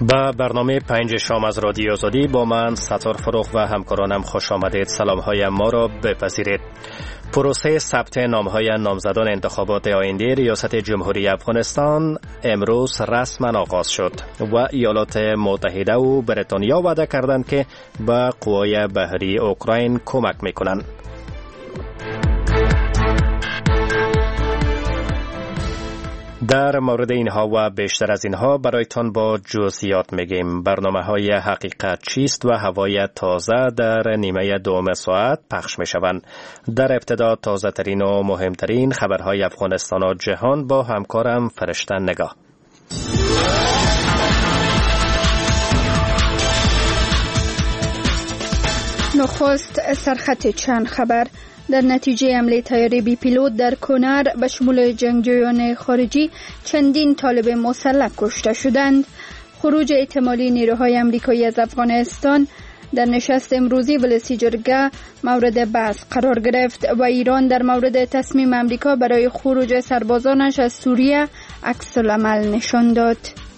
با برنامه 5 شام از رادیو آزادی با من ستار فروغ و همکارانم خوش آمدید. سلام‌های ما را بپذیرید. پروسه ثبت نام‌های نامزدان انتخابات آینده ریاست جمهوری افغانستان امروز رسما آغاز شد و ایالات متحده و بریتانیا وعده کردند که به قوای بحری اوکراین کمک می‌کنند. در مورد اینها و بیشتر از اینها برایتان با جزئیات میگیم. برنامه‌های حقیقت چیست و هوای تازه در نیمه دوم ساعت پخش میشوند. در ابتدا تازه ترین و مهمترین خبرهای افغانستان و جهان با همکارم فرشته نگاه. نخست سرخط چند خبر. در نتیجه حمله طیاره بی پیلوت در کنر به شمول جنگجویان خارجی چندین طالب مسلح کشته شدند. خروج احتمالی نیروهای آمریکایی از افغانستان در نشست امروزی ولسی جرگه مورد بحث قرار گرفت و ایران در مورد تصمیم آمریکا برای خروج سربازانش از سوریه عکس العمل نشان داد.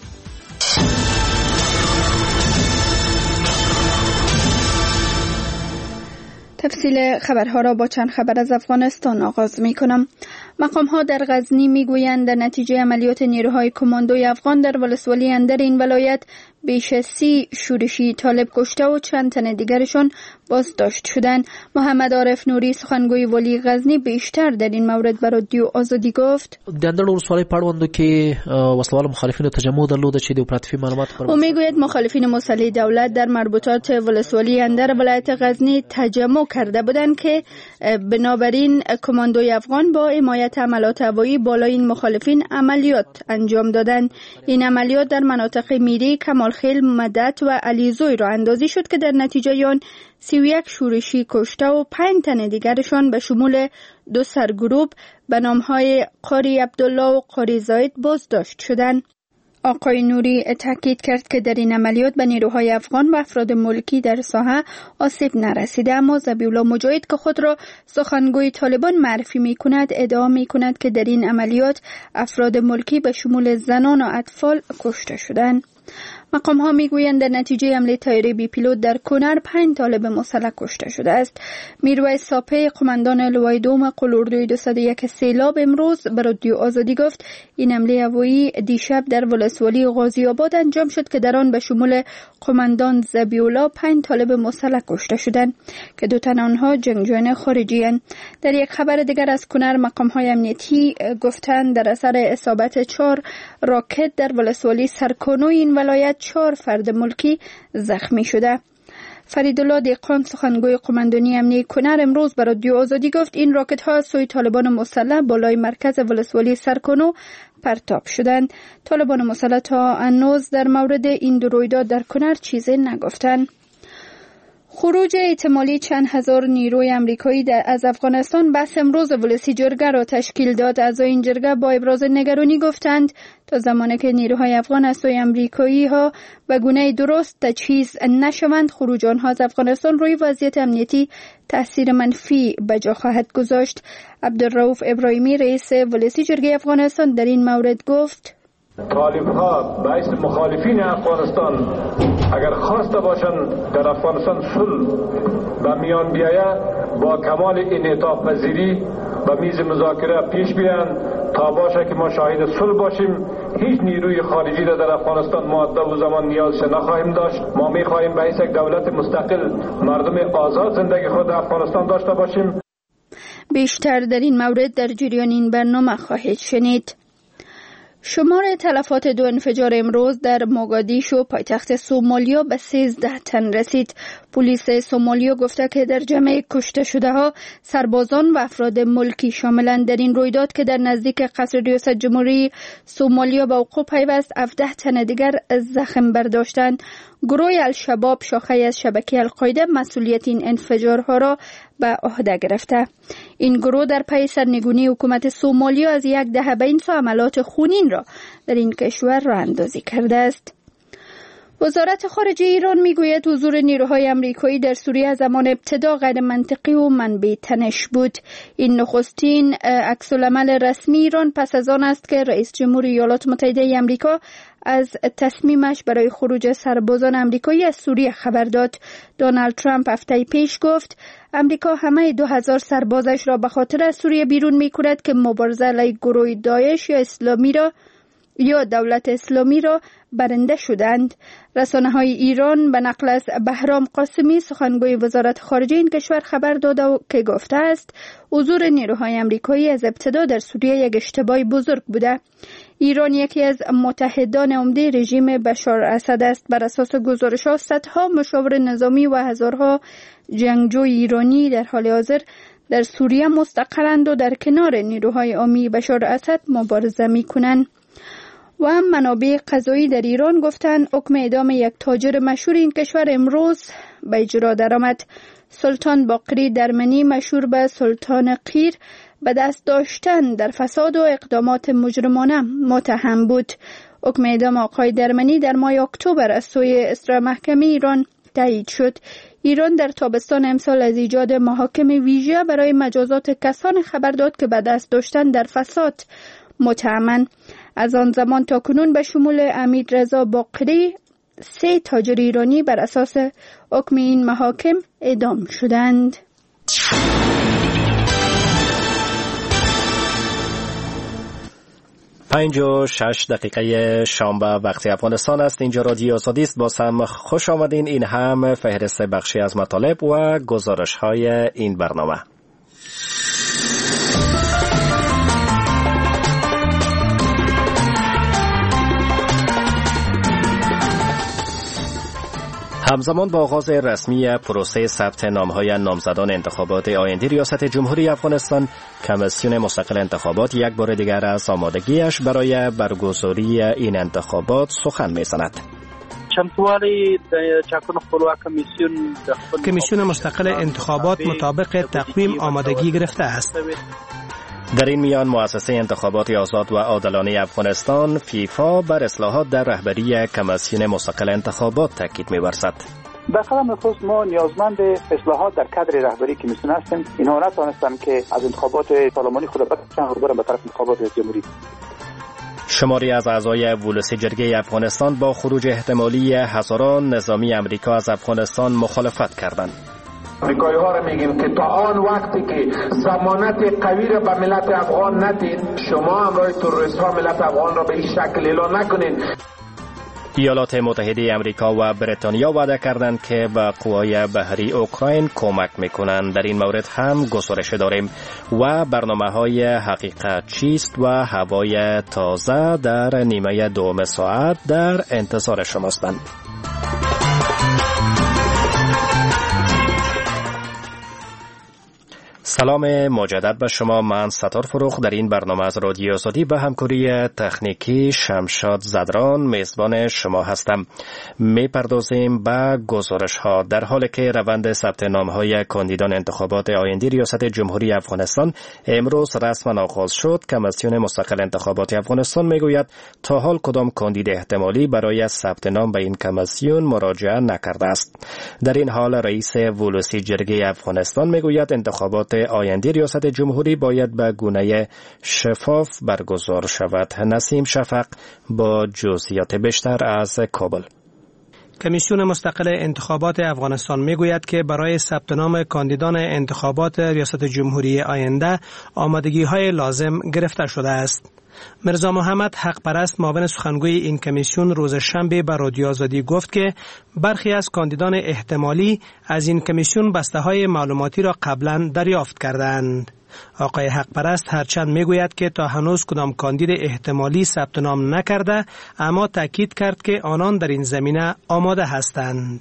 تفصیل خبرها را با چند خبر از افغانستان آغاز می کنم. مقام‌ها در غزنی می گویند در نتیجه عملیات نیروهای کماندوی افغان در ولسوالی اندر این ولایت بیش از 30 شورشی طالب کشته و چند تن دیگرشان بازداشت شدند. محمد عارف نوری سخنگوی ولی غزنی بیشتر در این مورد به رادیو آزادی گفت. د اندر ولسوالی پړوندو کې وسلوال مخالفینو تجمع درلوده چې د اپراتیفي معلومات پر او میگوید مخالفین مسلح دولت در مربوطات ولسوالی اندر ولایت غزنی تجمع کرده بودند که بنابراین کماندوی افغان با حمایت عملات هوایی بالای این مخالفین عملیات انجام دادند. این عملیات در مناطق میری، کمالخیل، مدت و علیزوی را اندازی شد که در نتیجه آن 31 شورشی کشته و 5 تن دیگرشان به شمول 2 سرگروه به نامهای قاری عبدالله و قاری زاید بازداشت شدند. آقای نوری تاکید کرد که در این عملیات به نیروهای افغان و افراد ملکی در ساحه آسیب نرسیده، اما ذبیحالله مجاهد که خود را سخنگوی طالبان معرفی می‌کند ادعا می‌کند که در این عملیات افراد ملکی به شمول زنان و اطفال کشته شدند. مقام ها میگویند در نتیجه حمله طیاره بی پیلوت در کنر 5 طالب مسلح کشته شده است. میرویس ساپه قماندان لوای دوم قلاردوی 201 سیلاب امروز به رادیو آزادی گفت این حمله هوایی دیشب در ولسوالی غازی آباد انجام شد که در آن به شمول قماندان ذبیحالله 5 طالب مسلح کشته شدند که 2 تن آنها جنگجویان خارجی اند. در یک خبر دیگر از کنر مقام های امنیتی گفتند در اثر اصابت 4 راکت در ولسوالی سرکانو این ولایت 4 فرد ملکی زخمی شده. فریدالله دهقان سخنگوی قماندانی امنیتی کنر امروز به رادیو آزادی گفت این راکت ها از سوی طالبان مسلح بالای مرکز ولسوالی سرکانو پرتاب شدند. طالبان مسلح تا هنوز در مورد این 2 رویداد در کنر چیزی نگفتند. خروج احتمالی چند هزار نیروی آمریکایی از افغانستان بحث امروز ولسی جرگه را تشکیل داد. اعضای این جرگه با ابراز نگرانی گفتند تا زمانی که نیروهای افغان از سوی آمریکایی ها به گونه درست تجهیز نشوند خروج آنها از افغانستان روی وضعیت امنیتی تاثیر منفی به جا خواهد گذاشت. عبدالرؤوف ابراهیمی رئیس ولسی جرگه افغانستان در این مورد گفت طالب ها باعث مخالفین افغانستان اگر خواسته باشند در افغانستان صلح به میان بیاید با کمال انعطاف پذیری به میز مذاکره پیش بیان تا باشه که ما شاهد صلح باشیم. هیچ نیروی خارجی را در افغانستان مؤدب و زمان نیاز نخواهیم داشت. ما میخواهیم به یک دولت مستقل مردم آزاد زندگی خود در افغانستان داشته باشیم. بیشتر در این مورد در جریان این برنامه خواهید شنید. شمار تلفات 2 انفجار امروز در موگادیشو پایتخت سومالیا به 13 تن رسید. پلیس سومالیا گفته که در جمع کشته شده ها سربازان و افراد ملکی شاملند. در این رویداد که در نزدیک قصر ریاست جمهوری سومالیا به وقوع پیوست 17 تن دیگر زخم برداشتند. گروه الشباب شاخه از شبکه القاعده مسئولیت این انفجارها را به عهده گرفته. این گروه در پی سرنگونی حکومت سومالیا از 1 دهه به این سو عملات خونین را در این کشور راه اندازی کرده است. وزارت خارجه ایران میگوید حضور نیروهای آمریکایی در سوریه از زمان ابتدا غیر منطقی و منبع تنش بود. این نخستین عکس‌العمل رسمی ایران پس از آن است که رئیس جمهور ایالات متحده آمریکا از تصمیمش برای خروج سربازان آمریکایی از سوریه خبر داد. دونالد ترامپ هفته پیش گفت آمریکا همه 2000 سربازش را به خاطر از سوریه بیرون می‌کند که مبارزه علیه گروه داعش یا دولت اسلامی را برنده شدند. رسانه‌های ایران به نقل از بهرام قاسمی سخنگوی وزارت خارجه این کشور خبر داده که گفته است حضور نیروهای آمریکایی از ابتدا در سوریه یک اشتباه بزرگ بوده. ایران یکی از متحدان عمده رژیم بشار اسد است. بر اساس گزارش‌ها صدها مشاور نظامی و هزارها جنگجوی ایرانی در حال حاضر در سوریه مستقرند و در کنار نیروهای عامی بشار اسد مبارزه می‌کنند. و منابع قضایی در ایران گفتند حکم اعدام یک تاجر مشهور این کشور امروز به اجرا درآمد. سلطان باقری درمنی مشهور به سلطان قیر به دست داشتن در فساد و اقدامات مجرمانه متهم بود. حکم اعدام آقای درمنی در ماه اکتبر از سوی اصلاح محکمه ایران تایید شد. ایران در تابستان امسال از ایجاد محاکم ویژه برای مجازات کسان خبر داد که به دست داشتن در فساد متهمند. از آن زمان تا کنون به شمول امیررضا باقری 3 تاجر ایرانی بر اساس حکم این محاکم اعدام شدند. 5:06 شنبه وقت افغانستان است. اینجا رادیو آزادی است. باز هم خوش آمدین. این هم فهرست بخشی از مطالب و گزارش های این برنامه. همزمان با آغاز رسمی پروسه ثبت نام‌های نامزدان انتخابات آینده ریاست جمهوری افغانستان، کمیسیون مستقل انتخابات یک بار دیگر از آمادگیش برای برگزاری این انتخابات سخن می‌زند. کمیسیون مستقل انتخابات مطابق تقویم آمادگی گرفته است. در این میان مؤسسه انتخابات آزاد و عادلانه افغانستان فیفا بر اصلاحات در رهبری کمیسیون مستقل انتخابات تاکید می‌ورزد. در قدم نخست ما نیازمند اصلاحات در کادر رهبری کمیسیون هستیم. اینها نتوانستند که از انتخابات پارلمانی خود بکشند و برن به طرف انتخابات جمهوری. شماری از اعضای ولسی جرگه افغانستان با خروج احتمالی هزاران نظامی آمریکا از افغانستان مخالفت کردند. آمریکایی ها را میگیم که تا آن وقتی که ضمانت قوی را به ملت افغان ندید، شما همراه تروریست ها ملت افغان را به این شکل اعلان نکنید. ایالات متحده آمریکا و بریتانیا وعده کردند که به قوای بحری اوکراین کمک میکنند. در این مورد هم گزارش داریم و برنامه‌های حقیقت چیست و هوای تازه در نیمه دوم ساعت در انتظار شماستند. سلام مجدد به شما. من ستار فروخ در این برنامه از رادیو آزادی به همکاری تکنیکی شمشاد زدران میزبان شما هستم. میپردازیم به گزارش ها. در حالی که روند ثبت نام های کاندیدان انتخابات آینده ریاست جمهوری افغانستان امروز رسما آغاز شد، کمیسیون مستقل انتخابات افغانستان میگوید تا حال کدام کاندید احتمالی برای ثبت نام به این کمیسیون مراجعه نکرده است. در این حال رئیس ولسی جرگه افغانستان میگوید انتخابات آینده ریاست جمهوری باید به گونه شفاف برگزار شود. نسیم شفق با جزئیات بیشتر از کابل. کمیسیون مستقل انتخابات افغانستان میگوید که برای ثبت نام کاندیدان انتخابات ریاست جمهوری آینده آمادگی‌های لازم گرفته شده است. مرزا محمد حق پرست معاون سخنگوی این کمیسیون روز شنبه به رادیو آزادی گفت که برخی از کاندیدان احتمالی از این کمیسیون بسته‌های معلوماتی را قبلا دریافت کردند. آقای حق پرست هرچند میگوید که تا هنوز کدام کاندید احتمالی ثبت نام نکرده، اما تاکید کرد که آنان در این زمینه آماده هستند.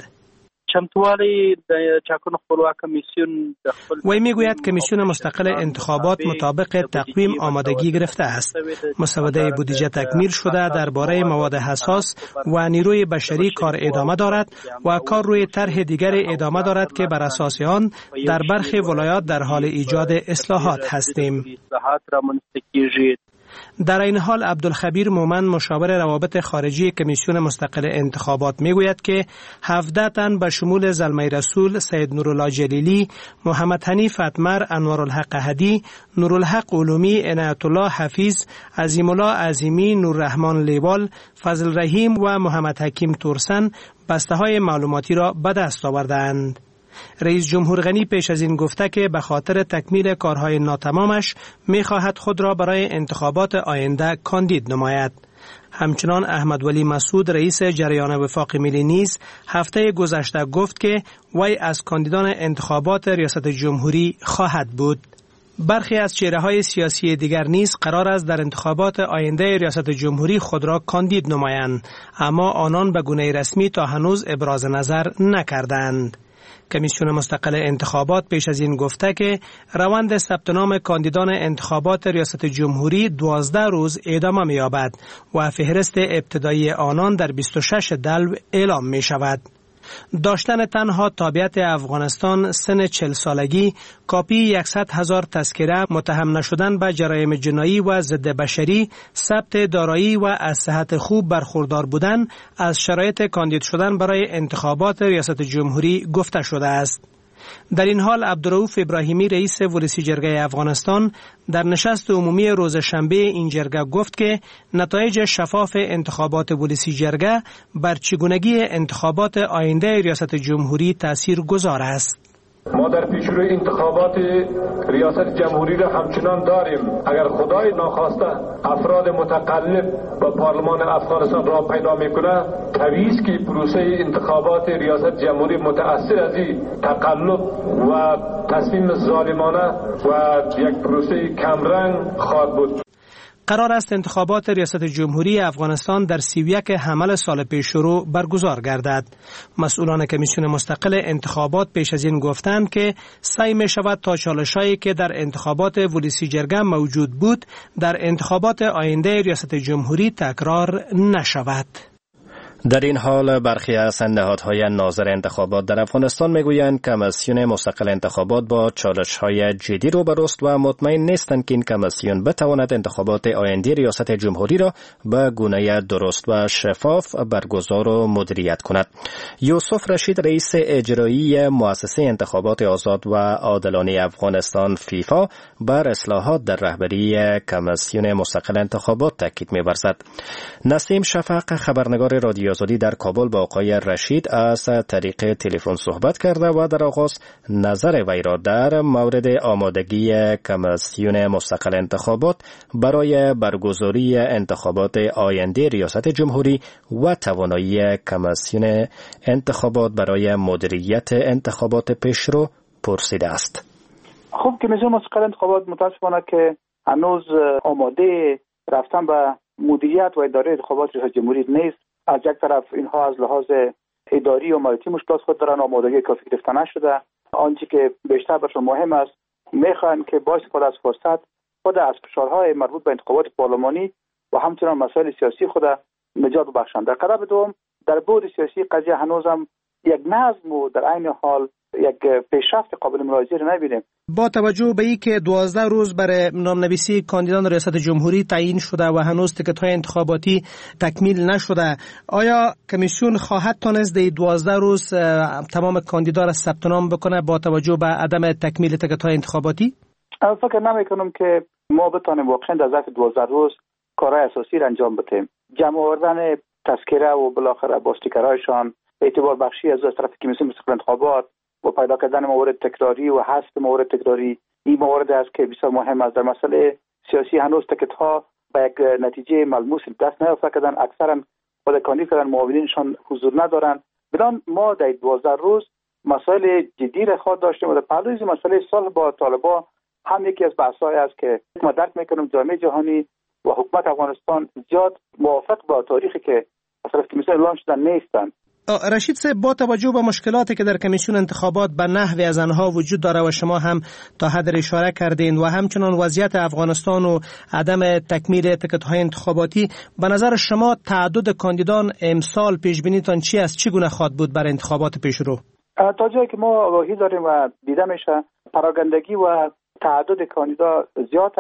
وی میگوید کمیسیون مستقل انتخابات مطابق تقویم آمادگی گرفته است. مسوده بودجه تکمیل شده، درباره مواد حساس و نیروی بشری کار ادامه دارد و کار روی طرح دیگر ادامه دارد که بر اساس آن در برخی ولایات در حال ایجاد اصلاحات هستیم. در این حال عبدالخبیر مومن مشاور روابط خارجی کمیسیون مستقل انتخابات میگوید که 17 تن به شمول زلمه رسول، سید نورالله جلیلی، محمد حنیف اتمر، انوارالحق احدی، نورالحق علومی، عنایت الله حفیظ، عظیم الله عظیمی، نوررحمان لیوال، فضل رحیم و محمد حکیم تورسن بسته های معلوماتی را به دست آوردند. رئیس جمهور غنی پیش از این گفته که به خاطر تکمیل کارهای ناتمامش می‌خواهد خود را برای انتخابات آینده کاندید نماید. همچنان احمد ولی مسعود رئیس جریان وفاق ملی نیز هفته گذشته گفت که وی از کاندیدان انتخابات ریاست جمهوری خواهد بود. برخی از چهره‌های سیاسی دیگر نیز قرار است در انتخابات آینده ریاست جمهوری خود را کاندید نمایند، اما آنان به گونه رسمی تا هنوز ابراز نظر نکردند. کمیسیون مستقل انتخابات پیش از این گفته که روند ثبت نام کاندیدان انتخابات ریاست جمهوری 12 روز ادامه می‌یابد و فهرست ابتدایی آنان در 26 دلو اعلام می شود. داشتن تنها تابعیت افغانستان، سن 40 سالگی، کاپی 100,000 تذکره، متهم نشدن به جرایم جنایی و ضد بشری، ثبت دارایی و از صحت خوب برخوردار بودن از شرایط کاندید شدن برای انتخابات ریاست جمهوری گفته شده است. در این حال عبدالرؤوف ابراهیمی رئیس ولسی جرگه افغانستان در نشست عمومی روز شنبه این جرگه گفت که نتایج شفاف انتخابات ولسی جرگه بر چگونگی انتخابات آینده ریاست جمهوری تأثیر گذار است. ما در پیشروی انتخابات ریاست جمهوری را همچنان داریم. اگر خدای ناخواسته افراد متقلب و پارلمان افغانستان را پیدا میکنه، طبیعی است که پروسه انتخابات ریاست جمهوری متأثر از این تقلب و تصمیم ظالمانه و یک پروسه کمرنگ خواهد بود. قرار است انتخابات ریاست جمهوری افغانستان در 31 حمل سال پیش رو برگزار گردد. مسئولان کمیسیون مستقل انتخابات پیش از این گفتند که سعی می شود تا چالش‌هایی که در انتخابات ولسی جرگه موجود بود در انتخابات آینده ریاست جمهوری تکرار نشود. در این حال برخی از نهادهای ناظر انتخابات در افغانستان میگویند کمیسیون مستقل انتخابات با چالش‌های جدی روبروست و مطمئن نیستند که این کمیسیون بتواند انتخابات آینده ریاست جمهوری را به گونه درست و شفاف برگزار و مدیریت کند. یوسف رشید رئیس اجرایی مؤسسه انتخابات آزاد و عادلانه افغانستان فیفا بر اصلاحات در رهبری کمیسیون مستقل انتخابات تاکید می‌ورزد. نسیم شفق خبرنگار رادیو آزادی در کابل با آقای رشید از طریق تلفن صحبت کرده و در آغاز نظر وی را در مورد آمادگی کمیسیون مستقل انتخابات برای برگزاری انتخابات آینده ریاست جمهوری و توانایی کمیسیون انتخابات برای مدیریت انتخابات پیشرو پرسیده است. خب کمیسیون مستقل انتخابات متاسفانه که هنوز آماده رفتن به مدیریت و اداره انتخابات ریاست جمهوری نیست. از یک طرف اینها از لحاظ اداری و مالیاتی مشکلات خود دارن، آمادگی کافی گرفته نشده. آنچه که بیشتر برشون مهم است، میخوان که با استفاده از فرصت خود از فشارهای مربوط به انتخابات پارلمانی و همچنین مسائل سیاسی خود نجات بخشند. در قدم دوم در بعد سیاسی قضیه هنوزم یک نظم و در عین حال یک پیشرفت قابل ملاحظه را نبینیم. با توجه به اینکه 12 روز برای نامنویسی کاندیدان ریاست جمهوری تعیین شده و هنوز تیکت‌های انتخاباتی تکمیل نشده، آیا کمیسیون خواهد تونست در 12 روز تمام کاندیدا را ثبت نام بکنه با توجه به عدم تکمیل تیکت‌های انتخاباتی؟ فکر نمی‌کنم که ما بتونیم واقعا در ظرف 12 روز کارهای اساسی را انجام بدیم. جمع آوردن تذکره و بالاخره با استیکرهایشان، اعتبار بخشی از طرف کمیسیون مستقل انتخابات و پیدا کردن موارد تکراری و حذف موارد تکراری، این موارد است که بسیار مهم است. در مسئله سیاسی هنوز تکت‌ها به یک نتیجه ملموس دست نیافتند. اکثرا خود کاندیدان معاونینشان حضور ندارند. بدان ما در 12 روز مسائل جدی را خواهد داشتیم و در پهلوی مسئله صلح با طالبان هم یکی از بحث‌های است که ما درک می‌کنیم جامعه جهانی و حکومت افغانستان زیاد موافق با تاریخی که از طرف کمیسیون اعلام شده نیستند. رشید صاحب، با توجه به مشکلاتی که در کمیسیون انتخابات به نحوی از آنها وجود داره و شما هم تا حد اشاره کردین و همچنان وضعیت افغانستان و عدم تکمیل تیکت‌های انتخاباتی، به نظر شما تعدد کاندیدان امسال پیش بینیتان چی است؟ چگونه خواهد بود برای انتخابات پیشرو؟ تا جایی که ما آگاهی داریم و دیده میشه پراگندگی و تعدد کاندیدا زیاد است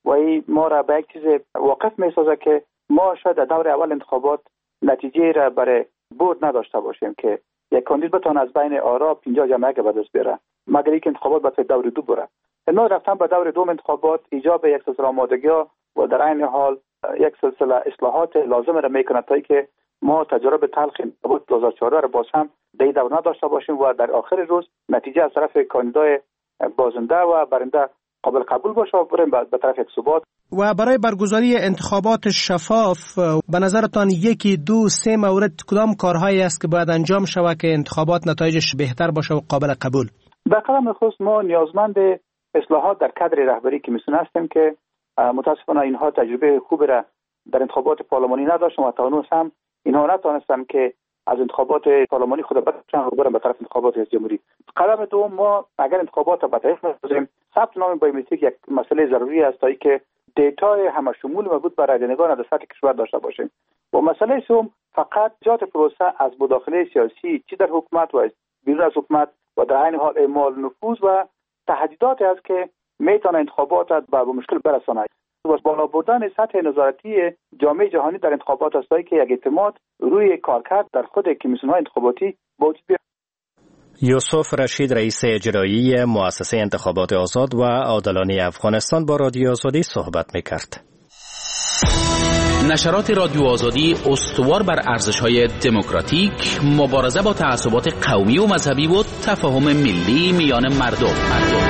و این ما را به یک چیز واقف می‌سازه که ما شاید در دور اول انتخابات نتیجه را برای برد نداشته باشیم که یک کاندید بتونه از بین آرا 50 جمعه به دست بیاره مگر اینکه انتخابات به دور دو بره. ما رفتن به دور دوم انتخابات ایجاب یک سلسله آمادگی و در عین حال یک سلسله اصلاحات لازم را میکنه تا اینکه ما تجربه تلخ انتخابات 2014 را باز هم در دور نداشته باشیم و در آخر روز نتیجه از طرف کاندیدای بازنده و برنده قابل قبول باشه و بریم به طرف ثبات. و برای برگزاری انتخابات شفاف به نظرتان یکی دو سه مورد کدام کارهایی است که باید انجام شود که انتخابات نتایجش بهتر باشه و قابل قبول؟ در قدم خصوص ما نیازمند اصلاحات در کادر رهبری کمیسیون هستیم که متاسفانه اینها تجربه خوبی را در انتخابات پارلمانی نداشتن و تا هنوز هم اینها نتوانستن که از انتخابات پارلمانی خود بچن رو برن به طرف انتخابات ریاست جمهوری. قدم دوم ما اگر انتخابات را به تاریخ بگذاریم ثبت نام بایومتریک یک مسئله ضروری است تا اینکه دیتای همشمول مربوط به رایدهندگان در سطح کشور داشته باشیم. و مسئله سوم فقط جهت پروسه از مداخله سیاسی چی در حکومت و بیرون از حکومت و در عین حال اعمال نفوذ و تهدیداتی است که میتونه انتخابات به مشکل برساند. و بالا بردن سطح نظارتی جامعه جهانی در انتخابات است که یک اعتماد روی کارکرد در خود کمیسیون‌های انتخاباتی وجود بیاورد. یوسف رشید رئیس اجرایی مؤسسه انتخابات آزاد و عادلانه افغانستان با رادیو آزادی صحبت می‌کرد. نشرات رادیو آزادی استوار بر ارزش‌های دموکراتیک، مبارزه با تعصبات قومی و مذهبی و تفاهم ملی میان مردم.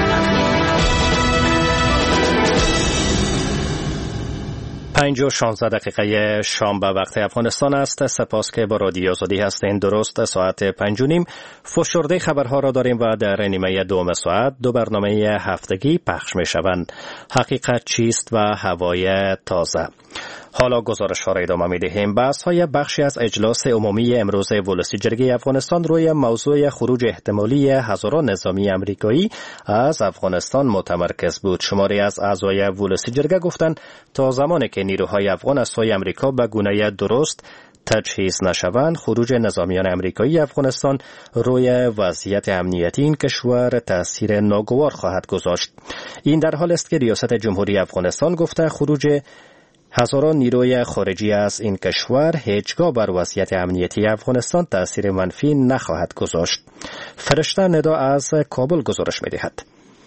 5:16 شام به وقت افغانستان است. سپاس که با رادیو آزادی هستین. درست ساعت 5:30 فشرده خبرها را داریم و در نیمه دوم ساعت دو برنامه هفتگی پخش می شوند. حقیقت چیست و هوای تازه. حالا گزارش ها را ادامه می دهیم. بحث های بخشی از اجلاس عمومی امروز ولسی جرگه افغانستان روی موضوع خروج احتمالی هزاران نظامی امریکایی از افغانستان متمرکز بود. شماری از اعضای ولسی جرگه گفتند تا زمانی که نیروهای افغان از سوی امریکا به گونه درست تجهیز نشوند، خروج نظامیان امریکایی افغانستان روی وضعیت امنیتی این کشور تأثیر ناگوار خواهد گذاشت. این در حال است که ریاست جمهوری افغانستان گفته خروج هزاران نیروی خارجی از این کشور هیچگاه بر وضعیت امنیتی افغانستان تأثیر منفی نخواهد گذاشت. فرشته ندا از کابل گزارش می‌دهد.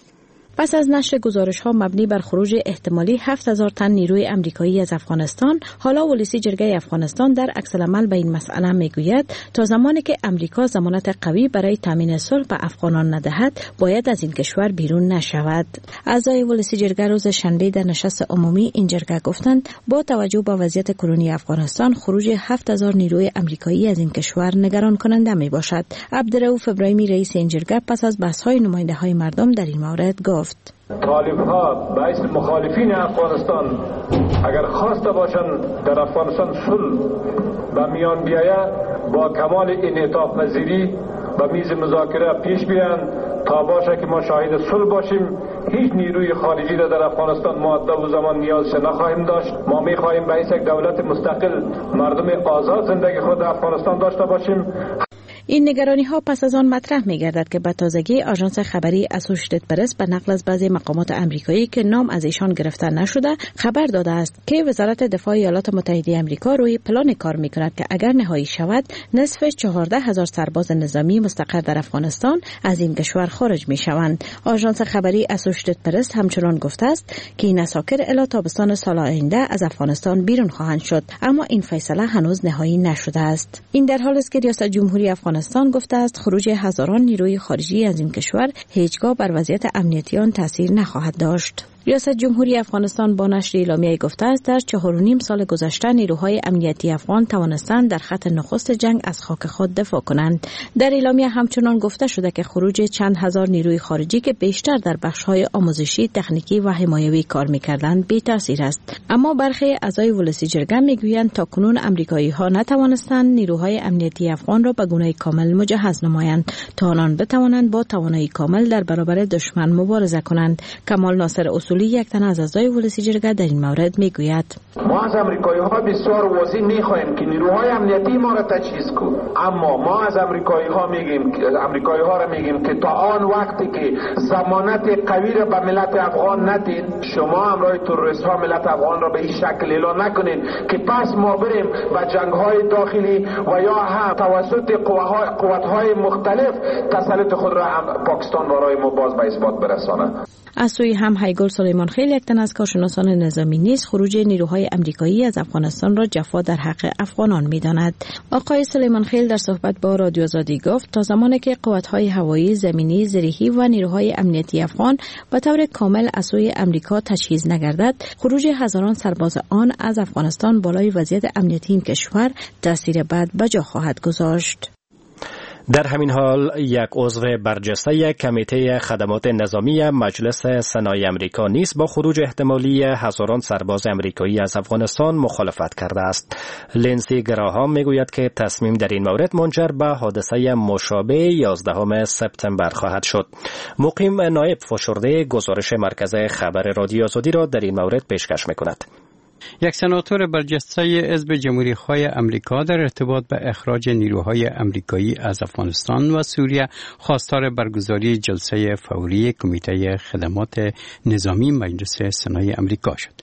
پس از نشر گزارش‌ها مبنی بر خروج احتمالی 7000 تن نیروی امریکایی از افغانستان، حالا ولسی جرگه افغانستان در عکس العمل به این مسئله میگوید تا زمانی که امریکا ضمانت قوی برای تامین صلح به افغانان ندهد، باید از این کشور بیرون نشود. اعضای ولسی جرگه روز شنبه در نشست عمومی این جرگه گفتند با توجه به وضعیت کنونی افغانستان، خروج 7000 نیروی امریکایی از این کشور نگران کننده میباشد. عبدالرؤوف ابراهیمی رئیس این جرگه پس از بحث‌های نماینده‌های مردم در این مورد گفت: طالب‌ها به اسم مخالفین افغانستان اگر خواسته باشند در افغانستان صلح به میان بیاید، با کمال انعطاف پذیری به میز مذاکره پیش بیایند تا باشه که ما شاهد صلح باشیم. هیچ نیروی خارجی را در افغانستان مؤدب و زمان نیازش نخواهیم داشت. ما می‌خواهیم به یک دولت مستقل مردم آزاد زندگی خود در افغانستان داشته باشیم. این نگرانی ها پس از آن مطرح می گردد که به تازگی آژانس خبری اسوشیتد پرس به نقل از بعضی مقامات آمریکایی که نام از ایشان گرفته نشده خبر داده است که وزارت دفاع ایالات متحده آمریکا روی پلان کار می کند که اگر نهایی شود نصف 14,000 سرباز نظامی مستقر در افغانستان از این کشور خارج می شوند. آژانس خبری اسوشیتد پرس همچنان گفته است که این اساکر الی تابستان سال آینده از افغانستان بیرون خواهند شد، اما این فیصله هنوز نهایی نشده است. این در حالی است که ریاست جمهوری افغانستان گفته است خروج هزاران نیروی خارجی از این کشور هیچگاه بر وضعیت امنیتی آن تاثیر نخواهد داشت. ریاست جمهوری افغانستان با نشر اعلامیه گفته است در 4.5 سال گذشته نیروهای امنیتی افغان توانستند در خط نخست جنگ از خاک خود دفاع کنند. در اعلامیه همچنان گفته شده که خروج چند هزار نیروی خارجی که بیشتر در بخش‌های آموزشی، تکنیکی و حمایوی کار می‌کردند بی تاثیر است. اما برخی اعضای ولسی جرگه می‌گویند تاکنون آمریکایی‌ها نتوانستند نیروهای امنیتی افغان را به گونه کامل مجهز نمایند تا آنان بتوانند با توانایی کامل در برابر دشمن مبارزه کنند. کمال ناصر رسولی یک تن از اعضای ولسی جرگه در این مورد میگوید: ما از امریکایی‌ها بسیار واضح می‌خواهیم که نیروهای امنیتی ما را تجهیز کنند، اما ما از امریکایی‌ها را میگیم که تا آن وقتی که ضمانت قوی را به ملت افغان ندید، شما همراه تروریست‌ها ملت افغان را به این شکل اعلان نکنید که پس ما بریم و جنگ‌های داخلی و یا هم توسط قوت‌های مختلف تسلط خود را پاکستان برای ما باز به اثبات برساند. از سوی هم هیگل سلیمان خیل یک تن از کارشناسان نظامی نیز خروج نیروهای امریکایی از افغانستان را جفا در حق افغانان می‌داند. آقای سلیمان خیل در صحبت با رادیو آزادی گفت تا زمانی که قوت‌های هوایی، زمینی، زرهی و نیروهای امنیتی افغان به طور کامل از سوی امریکا تجهیز نگردد، خروج هزاران سرباز آن از افغانستان بالای وضعیت امنیتی این کشور تاثیر بد به جا خواهد گذاشت. در همین حال یک عضو برجسته کمیته خدمات نظامی مجلس سنای امریکا نیز با خروج احتمالی هزاران سرباز امریکایی از افغانستان مخالفت کرده است. لینسی گراهام میگوید که تصمیم در این مورد منجر به حادثه مشابه 11 سپتامبر خواهد شد. مقیم نایب فشرده گزارش مرکز خبر رادیو آزادی را در این مورد پیشکش میکند. یک سناتور برجسته حزب جمهوری‌خواه امریکا در ارتباط به اخراج نیروهای امریکایی از افغانستان و سوریه خواستار برگزاری جلسه فوری کمیته خدمات نظامی مجلس سنای امریکا شد.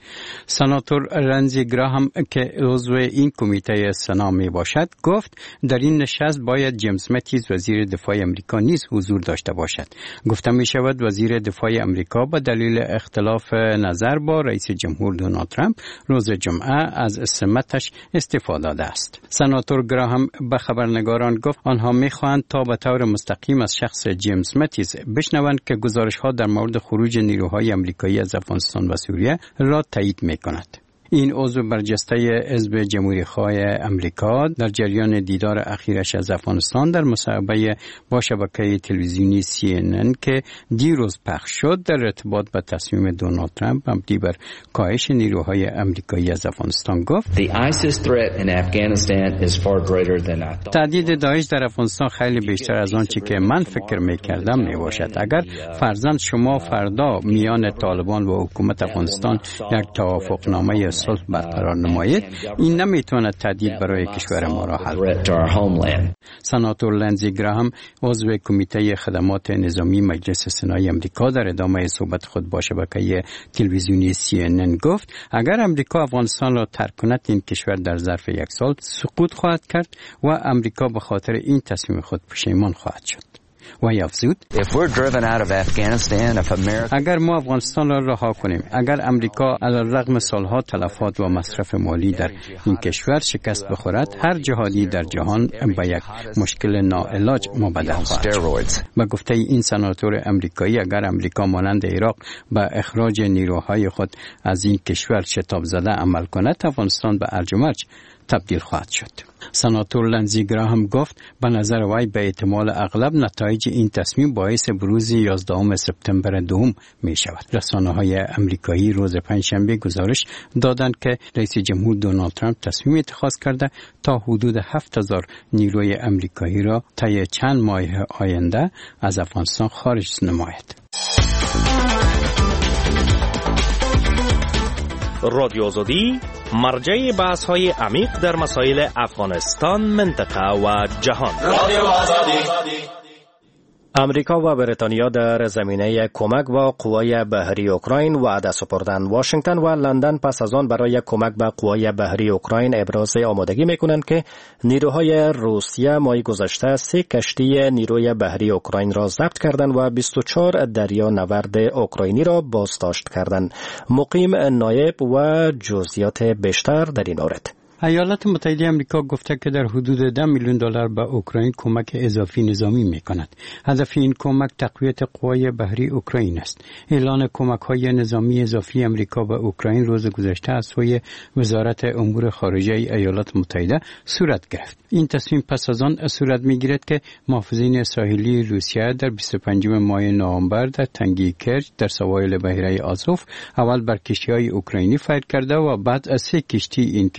سناتور لینزی گراهام که عضو این کمیته سنا می باشد گفت در این نشست باید جیمز متیز وزیر دفاع امریکا نیز حضور داشته باشد. گفته می شود وزیر دفاع امریکا به دلیل اختلاف نظر با رئیس جمهور دونالد ترامپ روز جمعه از سمتش استفاده داده است. سناتور گراهام به خبرنگاران گفت آنها می‌خواهند تا به طور مستقیم از شخص جیمز متیز بشنوند که گزارش‌ها در مورد خروج نیروهای آمریکایی از افغانستان و سوریه را تایید می‌کند. این عضو برجسته حزب جمهوری‌خواه امریکا در جریان دیدار اخیرش از افغانستان در مصاحبه با شبکه تلویزیونی CNN که دیروز پخش شد در ارتباط با تصمیم دونالد ترامپ مبنی بر کاهش نیروهای امریکایی از افغانستان گفت تهدید داعش در افغانستان خیلی بیشتر از آنچه که من فکر می‌کردم میباشد. اگر فرضاً شما فردا میان طالبان و حکومت افغانستان یک توافقنامه صلح برقرار نمایید، این نمیتواند تهدید برای کشور ما را حل کند. سناتور لینزی گراهام عضو کمیته خدمات نظامی مجلس سنای امریکا در ادامه صحبت خود با شبکه تلویزیونی CNN گفت اگر امریکا افغانستان را ترک کند این کشور در ظرف یک سال سقوط خواهد کرد و امریکا به خاطر این تصمیم خود پشیمان خواهد شد. و افزود اگر ما افغانستان را رها کنیم، اگر امریکا علیرغم سالها تلفات و مصرف مالی در این کشور شکست بخورد، هر جهادی در جهان به یک مشکل ناعلاج مبدل خواهد شد. به گفته این سناتور امریکایی اگر امریکا مانند عراق به اخراج نیروهای خود از این کشور شتاب زده عمل کند، افغانستان به ارج و مرج تبدیل خواهد شد. سناتور لینزی گراهام گفت به نظر وی به احتمال اغلب نتایج این تصمیم باعث بروز 11 سپتامبر دوم می شود. رسانه‌های آمریکایی روز پنجشنبه گزارش دادند که رئیس جمهور دونالد ترامپ تصمیم اتخاذ کرده تا حدود 7000 نیروی آمریکایی را طی چند ماه آینده از افغانستان خارج نماید. رادیو آزادی مرجع بحث‌های عمیق در مسائل افغانستان، منطقه و جهان. رادیو آزادی. امریکا و بریتانیا در زمینه کمک با قوای بحری اوکراین وعده سپردند. واشنگتن و لندن پس از آن برای کمک به قوای بحری اوکراین ابراز آمادگی می‌کنند که نیروهای روسیه ماه گذشته 3 کشتی نیروی بحری اوکراین را ضبط کردند و 24 دریانورد اوکراینی را بازداشت کردند. مقیم نایب و جزئیات بیشتر در این مورد. ایالات متحده آمریکا گفته که در حدود $10 میلیون به اوکراین کمک اضافی نظامی می‌کند. هدف این کمک تقویت قوای بحری اوکراین است. اعلان کمک‌های نظامی اضافی آمریکا به اوکراین روز گذشته از سوی وزارت امور خارجه ایالات متحده صورت گرفت. این تصمیم پس از آن صورت می‌گیرد که محافظین ساحلی روسیه در 25 ماه نوامبر در تنگه کرچ در سواحل بحیره آزوف اول بر کشتی‌های اوکراینی فایر کرده و بعد از 3 کشتی این کشور و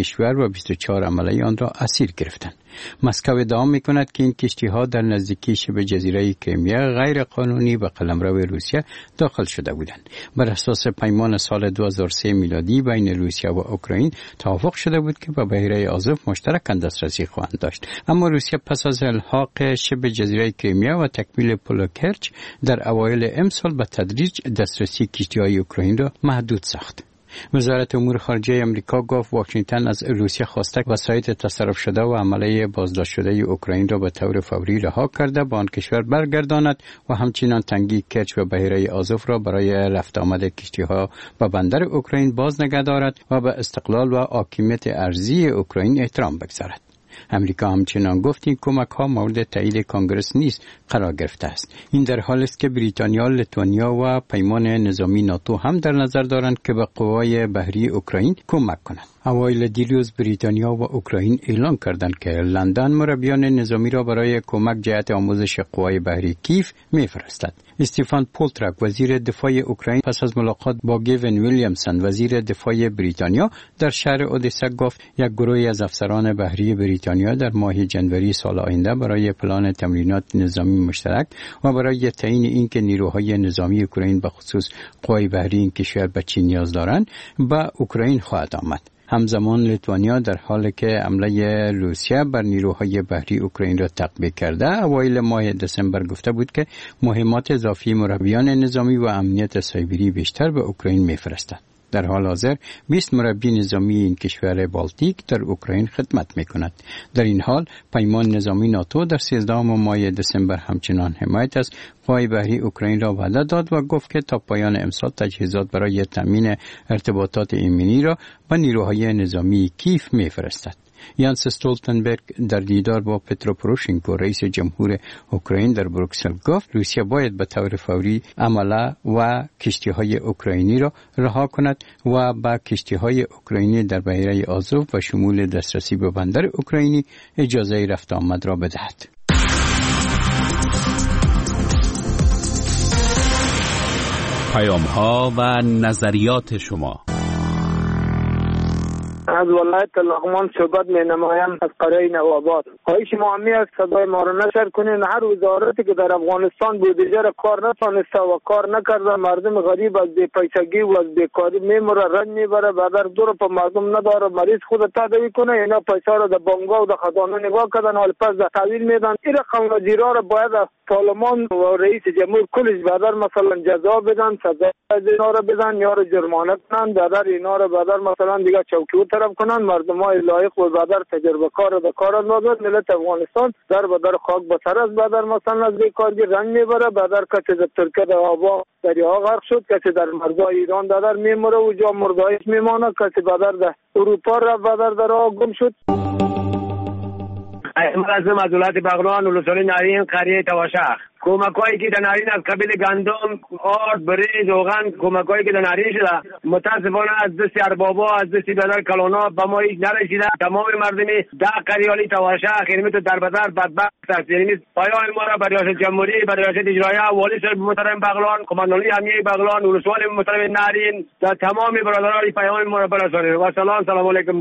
24 عمله آن را اسیر گرفتند. مسکو ادعا می‌کند که این کشتی‌ها در نزدیکی شبه جزیره کریمیا غیر قانونی به قلمرو روسیه داخل شده بودند. بر اساس پیمان سال 2003 میلادی بین روسیه و اوکراین توافق شده بود که به بحیره آزوف مشترکاً دسترسی خواهند داشت. اما روسیه پس از الحاق شبه جزیره کریمیا و تکمیل پل کرچ در اوایل امسال به تدریج دسترسی کشتی‌های اوکراین را محدود ساخت. وزارت امور خارجه امریکا گفت واشنگتن از روسیه خواسته وسایط تصرف شده و عمله بازداشت شده اوکراین را به طور فوری رها کرده به آن کشور برگرداند و همچنین تنگی کرچ و بحیره آزوف را برای رفت آمد کشتی‌ها به بندر اوکراین باز نگه دارد و به استقلال و حاکمیت ارضی اوکراین احترام بگذارد. امریکا همچنان گفت این کمک‌ها مورد تایید کنگره نیز قرار گرفته است. این در حالی است که بریتانیا، لیتوانیا و پیمان نظامی ناتو هم در نظر دارند که به قوای بحری اوکراین کمک کنند. اوایل دیروز بریتانیا و اوکراین اعلام کردند که لندن مربیان نظامی را برای کمک جهت آموزش قوای بحری کیف می‌فرستد. استیفان پولترک وزیر دفاع اوکراین پس از ملاقات با گیون ویلیامسون وزیر دفاع بریتانیا در شهر اودسا گفت یک گروهی از افسران بحری بریتانیا در ماه جنوری سال آینده برای پلان تمرینات نظامی مشترک و برای تعیین اینکه نیروهای نظامی اوکراین به خصوص قوای بحری این کشور به چی نیاز دارند به اوکراین خواهد آمد. همزمان لیتوانیا در حالی که حمله روسیه بر نیروهای بحری اوکراین را تقویه کرده اوایل ماه دسامبر گفته بود که مهمات اضافی مربیان نظامی و امنیت سایبری بیشتر به اوکراین می‌فرستند. در حال حاضر 20 مربی نظامی این کشور بالتیک در اوکراین خدمت می‌کند. در این حال پیمان نظامی ناتو در 13 ماه دسامبر همچنان حمایت از قوای بحری اوکراین را وعده داد و گفت که تا پایان امسال تجهیزات برای تامین ارتباطات ایمنی را به نیروهای نظامی کیف می‌فرستد. یانس استولتنبرگ در دیدار با پترو پروشنکو رئیس جمهور اوکراین در بروکسل گفت روسیه باید به طور فوری عمله و کشتی‌های اوکراینی را رها کند و به کشتی‌های اوکراینی در بحیره آزوف و شمول دسترسی به بندر اوکراینی اجازه رفت آمد را بدهد. پیام‌ها و نظریات شما. از ولایت لغمان صحبت می نمایم از قریه نوآباد. خواهش شما همی از صدای ما را نشر کنین. هر وزارتی که در افغانستان بودجه را کار نتانسته و کار نکرده مردم غریب از بی‌پیسگی و از بیکاری میموره رنج میبره بعد دور په مردم نداره مریض خود تداوی کنه اینا پیسه را در بانک‌ها و در خزانه نگاه کردن حال پس در تحویل میدن. این رقم وزیرا را باید از پارلمان و رئیس جمهور کلش بعد مثلا جزا بدن سزا اینا را بدن یا را جرمانه کنن بعد اینا را بعد مثلا دیگه چوکی طرف کنن مردمای لایق و بعد تجربه کار به کار اندازد. ملت افغانستان در بدر خاک به سر است بعد مثلا از بیکاری رنج میبره بعد کسی در ترکیه در آبا دریا غرق شد کسی در مرزهای ایران در میمره و جا مردایش میمانه کسی بعد در اروپا را بعد در آب گم شد. مرزم از ولایت بغلان ولسوالی نارین قریه تواشخ. کمکایی که در نارین از قبیل گندم آرد برنج روغن کمکایی که در نارین شده متاسفانه از دست اربابا از دست بدر کلانا به ما هیچ نرسیده. تمام مردمی ده قریالی تواشخ یعنی تو در بدر بدبخت است. یعنی پایان ما را بر ریاست جمهوری بر ریاست اجرایی والی صاحب محترم بغلان قماندانی امنیه بغلان ولسوالی محترم نارین در تمام برادران پیام ما را برسانید. و سلام علیکم.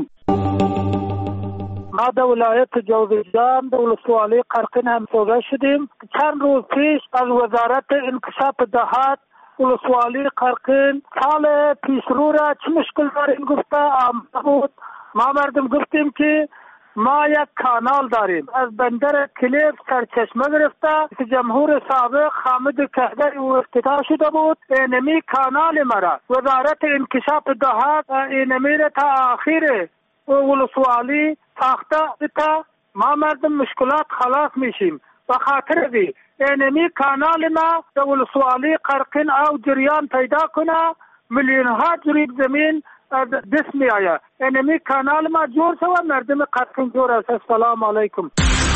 ما در ولایت جوزجان در ولسوالی قرقین همسوده شدیم. چند روز پیش از وزارت انکشاف دهات ولسوالی قرقین سال پیش رو را چه مشکل داریم گفته آمده بود. ما مردم گفتیم که ما یک کانال داریم از بندر کلیف سرچشمه گرفته جمهور سابق حامد کهدری و افتتاح شده بود. اینمی کانال مرا وزارت انکشاف دهات اینمی را تا آخر ولسوالی ساخته تا ما مردم مشکلات خلاص میشیم. و خاطر دی اینمی کانال ما در ولسوالی قرقین او جریان پیدا کنه میلیون ها جریب زمین دست می آید. اینمی کانال ما جور شود مردم قرقین جور است. السلام علیکم.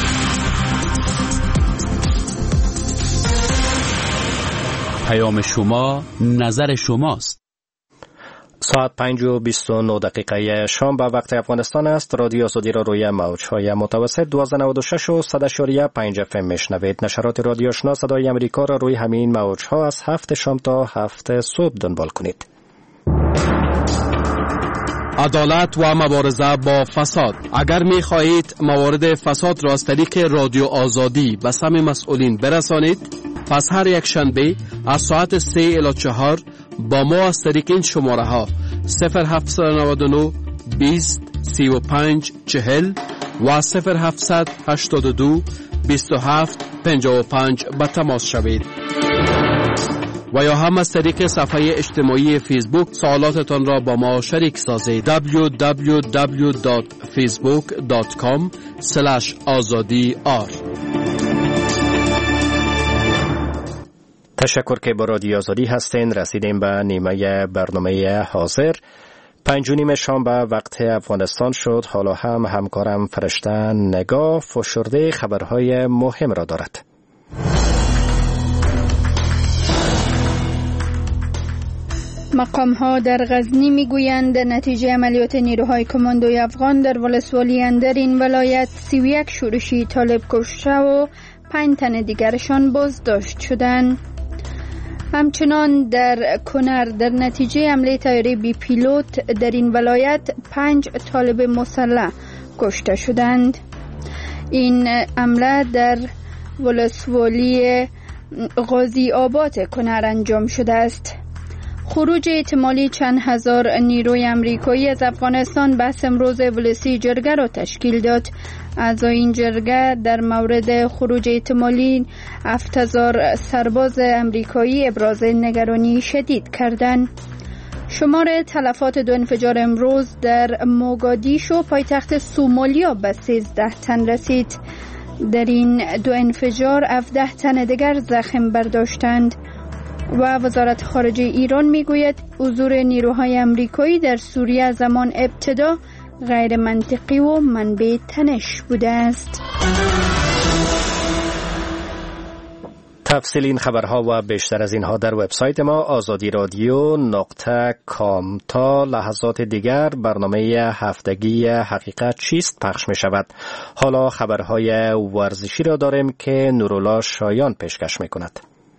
پیام شما نظر شماست. ساعت 5:29 شام به وقت افغانستان است. رادیو آزادی را روی موج‌های متوسط 1296 و 100.5 FM میشنوید. نشرات رادیو آشنا صدای امریکا را روی همین موج‌ها از 7 شام تا 7 صبح دنبال کنید. عدالت و مبارزه با فساد. اگر می خواهید موارد فساد را از طریق رادیو آزادی به سمع مسئولین برسانید، پس هر یک شنبه از ساعت 3 الی 4 با ما از طریق این شماره ها 0799 20 35 40 و 0782 27 55 به تماس شوید. و یا هم از طریق صفحه اجتماعی فیسبوک سوالاتتان را با ما شریک سازید. www.facebook.com/azadi-r. تشکر که با رادیو آزادی هستین. رسیدیم به نیمه برنامه حاضر. 5:30 شام به وقت افغانستان شد. حالا هم همکارم فرشته نگاه فشرده خبرهای مهم را دارد. مقام‌ها در غزنی می‌گویند نتیجه عملیات نیروهای کماندوی افغان در ولسوالی اندر این ولایت 31 شورشی طالب کشته و 5 تن دیگرشان بازداشت شدند. همچنان در کنر در نتیجه حمله طیاره بی پیلوت در این ولایت 5 طالب مسلح کشته شدند. این حمله در ولسوالی غازی آباد کنر انجام شده است. خروج احتمالی چند هزار نیروی امریکایی از افغانستان بحث امروز ولسی جرگه را تشکیل داد. اعضای این جرگه در مورد خروج احتمالی 7000 سرباز امریکایی ابراز نگرانی شدید کردند. شمار تلفات 2 انفجار امروز در موگادیشو پایتخت سومالیا به 13 تن رسید. در این 2 انفجار 17 تن دیگر زخم برداشتند. و وزارت خارجه ایران میگوید حضور نیروهای امریکایی در سوریه زمان ابتدا غیر منطقی و منبع تنش بوده است. تفصیل این خبرها و بیشتر از اینها در وبسایت ما azadiradyo.com. تا لحظات دیگر برنامه هفتگی حقیقت چیست پخش می شود. حالا خبرهای ورزشی را داریم که نورالله شایان پیشکش می کند.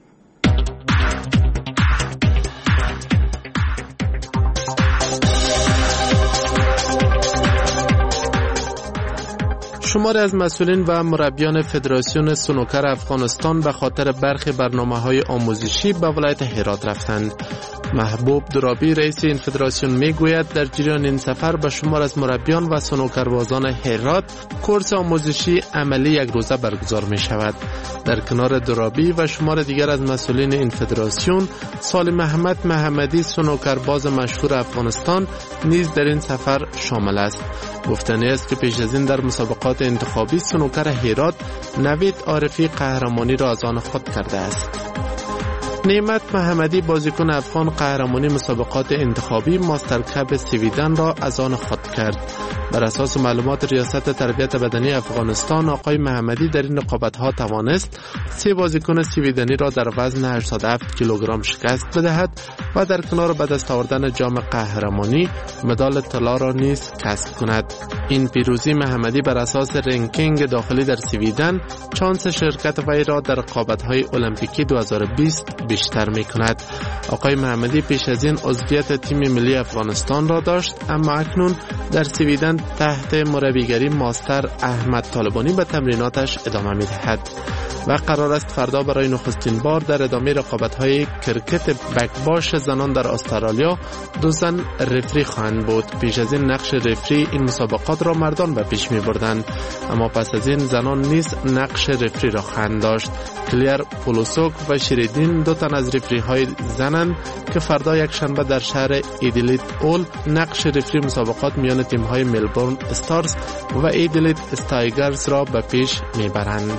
شماری از مسئولین و مربیان فدراسیون سنوکر افغانستان به خاطر برخی برنامه‌های آموزشی به ولایت هرات رفتند. محبوب درابی رئیس این فدراسیون میگوید در جریان این سفر به شمار از مربیان و سنوکربازان هرات کورس آموزشی عملی یک روزه برگزار می شود. در کنار درابی و شمار دیگر از مسئولین این فدراسیون، سالم محمد محمدی سنوکرباز مشهور افغانستان نیز در این سفر شامل است. گفتنی است که پیش از این در مسابقات انتخابی سنوکر هرات نوید عارفی قهرمانی را از آن خود کرده است. نعمت محمدی بازیکن افغان قهرمانی مسابقات انتخابی ماستر کپ سویدن را از آن خود کرد. بر اساس معلومات ریاست تربیت بدنی افغانستان، آقای محمدی در این رقابت‌ها توانست 3 بازیکن سویدنی را در وزن 87 کیلوگرم شکست بدهد و در کنار به دست آوردن جام قهرمانی مدال طلا را نیز کسب کند. این پیروزی محمدی بر اساس رنکینگ داخلی در سویدن چانس شرکت وی را در رقابت‌های المپیکی 2020 بیشتر می‌کند. آقای محمدی پیش از این عضویت تیم ملی افغانستان را داشت، اما اکنون در سویدن تحت مربیگری ماستر احمد طالبانی به تمریناتش ادامه می‌دهد و قرار است فردا برای نخستین بار در ادامه رقابت‌های کرکت بکباش زنان در استرالیا 2 زن رفری خواهند بود. پیش از این نقش رفری این مسابقات را مردان به پیش می‌بردند، اما پس از این زنان نیز نقش رفری را خواهند داشت. کلیر پولوسوک و شریدین 2 تن از رفری‌های زنند که فردا یک شنبه در شهر ایدلیت اول نقش رفری مسابقات میان تیم‌های ملبورن استارز و ایدلیت استایگرز را به پیش می‌برند.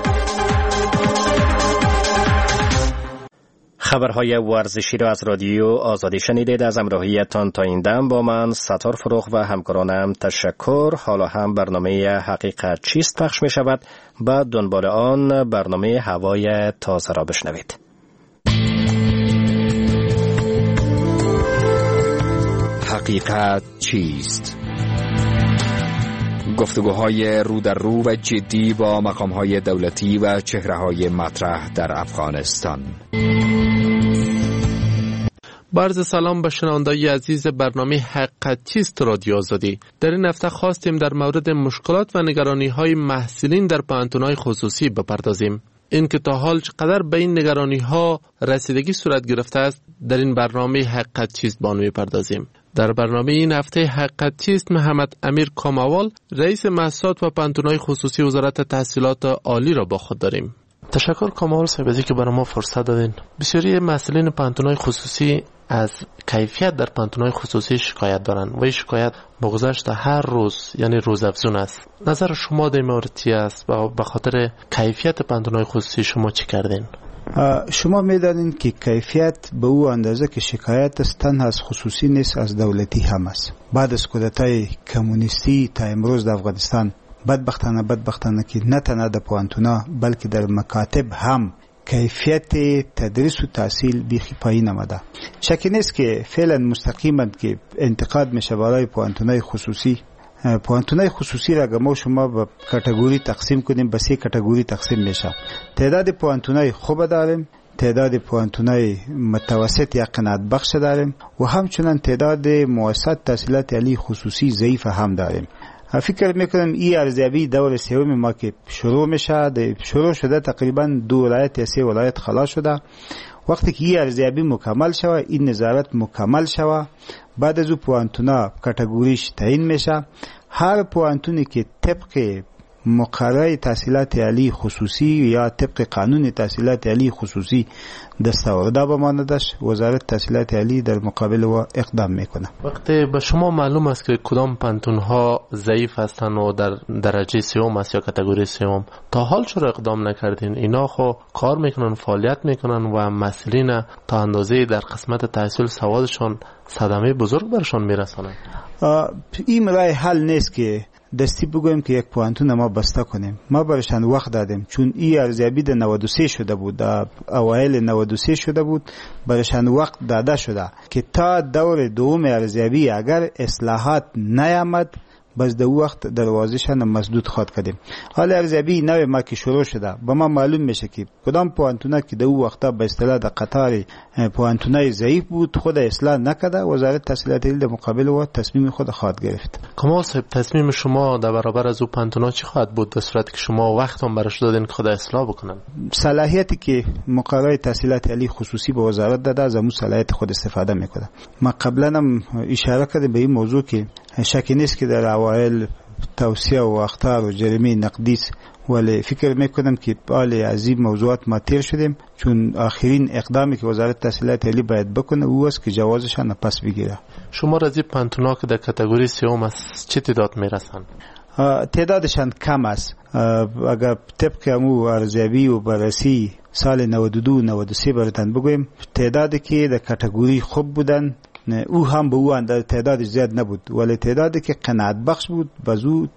خبرهای ورزشی را از رادیو آزادی شنیدید. از همراهیتان تا این دم با من ستار فروغ و همکارانم تشکر. حالا هم برنامه حقیقت چیست پخش می شود. بعد دنبال آن برنامه هوای تازه را بشنوید. حقیقت چیست؟ گفتگوهای رو در رو و جدی با مقامهای دولتی و چهره‌های مطرح در افغانستان. با عرض سلام به شنوندگان عزیز برنامه حقیقت چیست رادیو آزادی. در این هفته خواستیم در مورد مشکلات و نگرانی‌های محصلین در پوهنتون‌های خصوصی بپردازیم. این که تا حال چقدر به این نگرانی‌ها رسیدگی صورت گرفته است در این برنامه حقیقت چیست با آن می‌پردازیم. در برنامه این هفته حقیقت چیست محمد امیر کاموال رئیس مؤسسات و پوهنتون‌های خصوصی وزارت تحصیلات عالی را با خود داریم. تشکر کاموال صاحب از اینکه برای ما فرصت دادین. بسیاری مسئولین پوهنتون‌های خصوصی از کیفیت در پوهنتون‌های خصوصی شکایت دارن و این شکایت با گذشت هر روز یعنی روزافزون است. نظر شما در این مورد چی است و به خاطر کیفیت پوهنتون‌های خصوصی شما چی کردین؟ شما میدانین که کیفیت به او اندازه که شکایت است تنها از خصوصی نیست، از دولتی هم است. بعد از کودتای کمونیستی تا امروز در افغانستان بدبختانه که نه تنها در پوهنتون‌ها بلکه در مکاتب هم کیفیت تدریس و تحصیل بیخی پایین آمده. شکی نیست که فعلا مستقیما که انتقاد میشه برای پوهنتون‌های خصوصی. پوهنتون‌های خصوصی را ما شما به کاتگوری تقسیم کنیم، به 3 کاتگوری تقسیم میشه. تعداد پوهنتون‌های خوب داریم، تعداد پوهنتون‌های متوسط یا قناعت بخش داریم و همچنین تعداد مؤسسات تحصیلات عالی خصوصی ضعیف هم داریم. فکر میکنم این ارزیابی دور سوم ما که شروع شده تقریبا 2 ولایت یا 3 ولایت خلاص شده. وقتی که این ارزیابی مکمل شوه، این نظارت مکمل شوه، بعد از او پوهنتونا کاتگوریش تعیین میشه. هر پوهنتونی که طبق مقرره تحصیلات عالی خصوصی یا طبق قانون تحصیلات عالی خصوصی دستاورده بماندش، وزارت تحصیلات عالی در مقابل و اقدام میکنه. وقتی به شما معلوم است که کدام پوهنتون‌ها ضعیف هستند و در درجه 3 است یا کاتگوری 3، تا حال چرا اقدام نکردین؟ اینا خو کار میکنن، فعالیت میکنن و مسئولین تا اندازه در قسمت تحصیل سوادشان صدمه بزرگ برشان میرسانند. این راه حل نیست که دستی بگویم که یک پوهنتون ما بسته کنیم. ما برشان وقت دادیم چون این ارزیابی در 93 شده بود، در اوایل 93 شده بود، برشان وقت داده شده که تا دور دوم ارزیابی اگر اصلاحات نیامد بس در وقت دروازه‌شان مسدود خواهد کردیم. حالا ارزیابی نو ما که شروع شده با ما معلوم میشه که کدام پوهنتونه که در وقتا به اصطلاح در قطار پوهنتونای ضعیف بود خود اصلاح نکرده، وزارت تحصیلات عالی در مقابل و تصمیم خود خواهد گرفت. کمال صاحب، تصمیم شما در برابر از او پوهنتونا چی خواهد بود در صورتی که شما وقتون برش دادین که خود اصلاح بکنن؟ صلاحیتی که مقرره تحصیلات عالی خصوصی به وزارت داده از همون صلاحیت خود استفاده میکنه. ما قبلا هم اشاره کردیم به این موضوع که شکی نیست که در اوایل توصیه و اخطار و جریمه نقدی، ولی فکر میکنم که حال از این موضوعات ما تیر شدیم، چون آخرین اقدامی که وزارت تحصیلات عالی باید بکنه او است که جوازشان پس بگیره. شما رازی پوهنتونا که در کاتگوری 3 است چه تعداد میرسن؟ تعدادشان کم است. اگر طبق امو ارزیابی و بررسی سال 92-93 برتن بگویم، تعدادی که در کاتگوری خوب بودن او هم به او اندازه تعداد زیاد نبود، ولی تعدادی که قناعت بخش بود بزود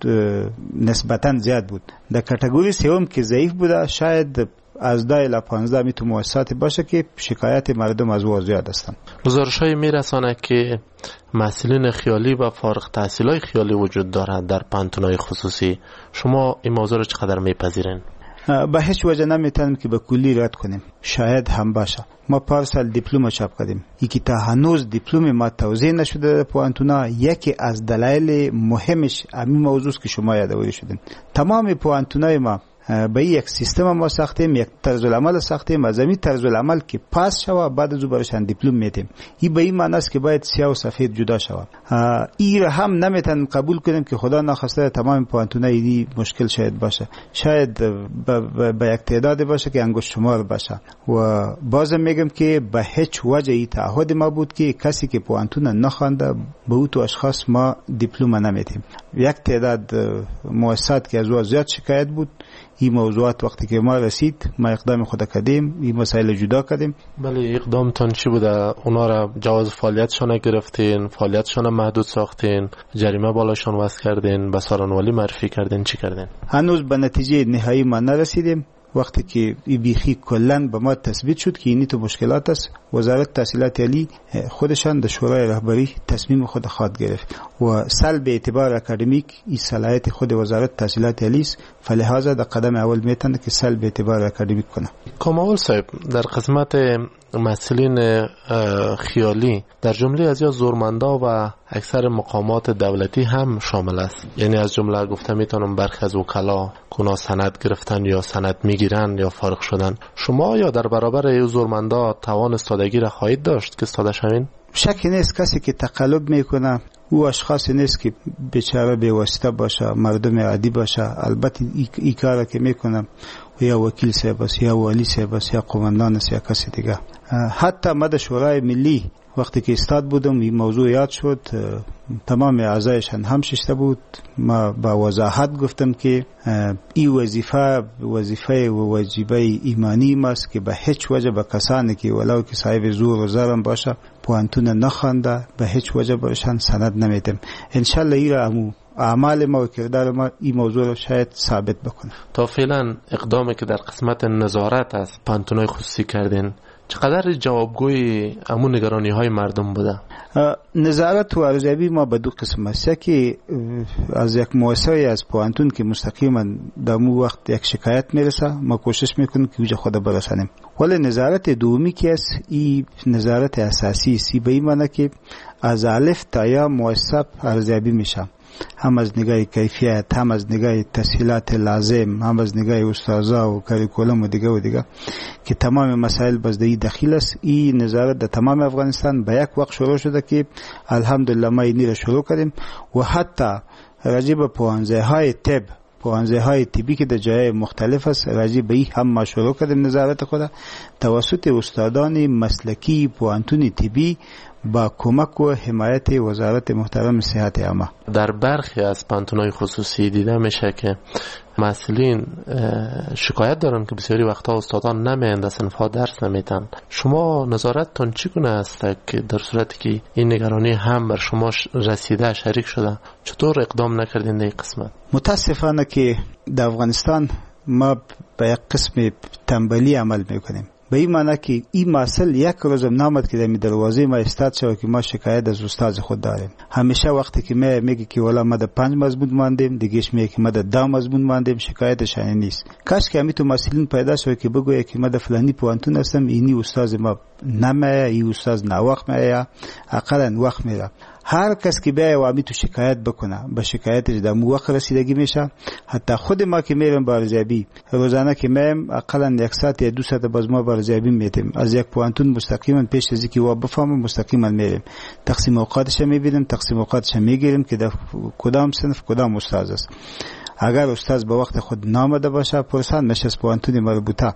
نسبتا زیاد بود. در کاتگوری 3 که ضعیف بوده شاید از 10 الی 15 میتو مؤسساتی باشه که شکایت مردم از او زیاد هستند. گزارش‌های میرسانه که مسئولین خیالی و فارغ التحصیلای خیالی وجود دارد در پوهنتون‌های خصوصی. شما این موضوع را چقدر میپذیرین؟ به هیچ وجه نمیتونیم که به کلی رد کنیم. شاید هم باشه. ما پارسال دیپلم چاپ کردیم. یکی تا هنوز دیپلم ما توزیع نشده در پوهنتونا. یکی از دلایل مهمش همین موضوع است که شما یادآوری شدین. تمام پوهنتونای ما به یک سیستم ما ساختیم، یک طرز العمل ساختیم، از همین طرز العمل که پاس شوه بعد از او برشان دیپلم میدیم. این به این معنی است که باید سیاه و سفید جدا شوه. این را هم نمیتونیم قبول کنیم که خدا ناخواسته تمام پوهنتونای مشکل شاید باشه، شاید به یک تعداد باشه که انگشت شمار باشه. و بازم میگم که به هیچ وجه این تعهد ما بود که کسی که پوهنتون نخوانده به او تو اشخاص ما دیپلم نمیدیم. یک تعداد مؤسسات که از او زیاد شکایت بود، این موضوعات وقتی که ما رسید ما اقدام خود کردیم، این مسائل جدا کردیم. بله، اقدامتان چی بوده؟ اونا را جواز فعالیتشان گرفتین، فعالیتشان محدود ساختین، جریمه بالاشان وضع کردین، به سارنوالی معرفی کردین، چی کردین؟ هنوز به نتیجه نهایی ما نرسیدیم، وقتی که این بیخی کلن به ما تثبیت شد که اینی تو مشکلات است، وزارت تحصیلات عالی خودشان در شورای رهبری تصمیم خود خواهد گرفت و سلب اعتبار اکادمیک این صلاحیت خود وزارت تحصیلات عالی است، فلهذا در قدم اول میتونه که سلب اعتبار اکادمیک کنه. کامل صاحب، در قسمت مسئولین خیالی در جمله از یا زورمندا و اکثر مقامات دولتی هم شامل است، یعنی از جمله گفته میتونم برخی از وکلا کنا سند گرفتن یا سند میگیرن یا فارغ شدن. شما یا در برابر ای زورمندا توان استادگی را خواهید داشت که استاده شوین؟ شکی نیست کسی که تقلب میکنه او اشخاصی نیست که بیچاره به واسطه باشه، مردم عادی باشه. البته این کار که میکنم یا وکیل صاحب است یا والی صاحب است یا قماندان است یا کسی دیگه. حتی مد شورای ملی وقتی که استاد بودم این موضوع یاد شد، تمام اعضایشان هم ششته بود. ما با وضاحت گفتم که این وظیفه و واجبه ایمانی ماست که به هیچ وجه به کسانی که ولو که صاحب زور و زرم باشه پوانتون نخوانده به هیچ وجه برشان سند نمیدم. انشالله این را اعمال ما و کردار ما این موضوع رو شاید ثابت بکنه. تا فعلا اقدامی که در قسمت نظارت از پانتونای خصوصی کردین چقدر جوابگوی امون نگرانی های مردم بوده؟ نظارت و ارزیابی ما به دو قسم است. که از یک مؤسسه از پوانتون که مستقیما در مو وقت یک شکایت میرسه ما کوشش میکنیم که اوجه خود برسانیم، ولی نظارت دومی که است این نظارت اساسی است، به این معنی که از الف تا یا مؤسسه ارزیابی میشه، هم از نگاه کیفیت، هم از نگاه تسهیلات لازم، هم از نگاه استادا و کاریکولوم و دیگه که تمام مسائل بزدهی داخل است. این نظارت در تمام افغانستان به یک وقت شروع شده که الحمدلله ما اینی را شروع کردیم و حتی راجع به پوانزه های طبی که در جای مختلف است راجع به این هم ما شروع کردیم نظارت خود توسط استادان مسلکی پوانتون طبی با کمک و حمایت وزارت محترم صحت عامه. در برخی از پانتونای خصوصی دیده میشه که مسئولین شکایت دارن که بسیاری وقتا استادان نمیاند در صنف‌ها درس نمیدن. شما نظارتتون چگونه است که در صورتی که این نگرانی هم بر شما رسیده شریک شده چطور اقدام نکردین در این قسمت؟ متاسفانه که در افغانستان ما به یک قسم تنبلی عمل میکنیم، به این معنی که این مسئله یک روزم نامد که در دروازه ما استاد شد که ما شکایت از استاد خود داریم. همیشه وقتی که میگه که والا ما در 5 مضمون ماندیم، دیگهش میگه که ما در 10 مضمون ماندیم، شکایتش این نیست. کاش که تو مسئولین پیدا شد که بگویه که ما در فلانی پوانتون هستم، اینی استاد ما نمیه، این استاد ناوقت میه، اقلا وقت میره. هر کس که بیای و امی تو شکایت بکنه به شکایتش در موقع رسیدگی میشه. حتی خود ما که میرم بارزیابی روزانه که میم اقلا 1 ساعت یا 2 ساعت باز ما بارزیابی میتیم از یک پوانتون مستقیما پیش از اینکه و بفهمم مستقیما میریم تقسیم اوقاتش میبینیم، تقسیم اوقاتش میگیریم که در کدام صنف کدام استاد است. اگر استاد به وقت خود نامده باشه پرسان میشه از پوانتون مربوطه.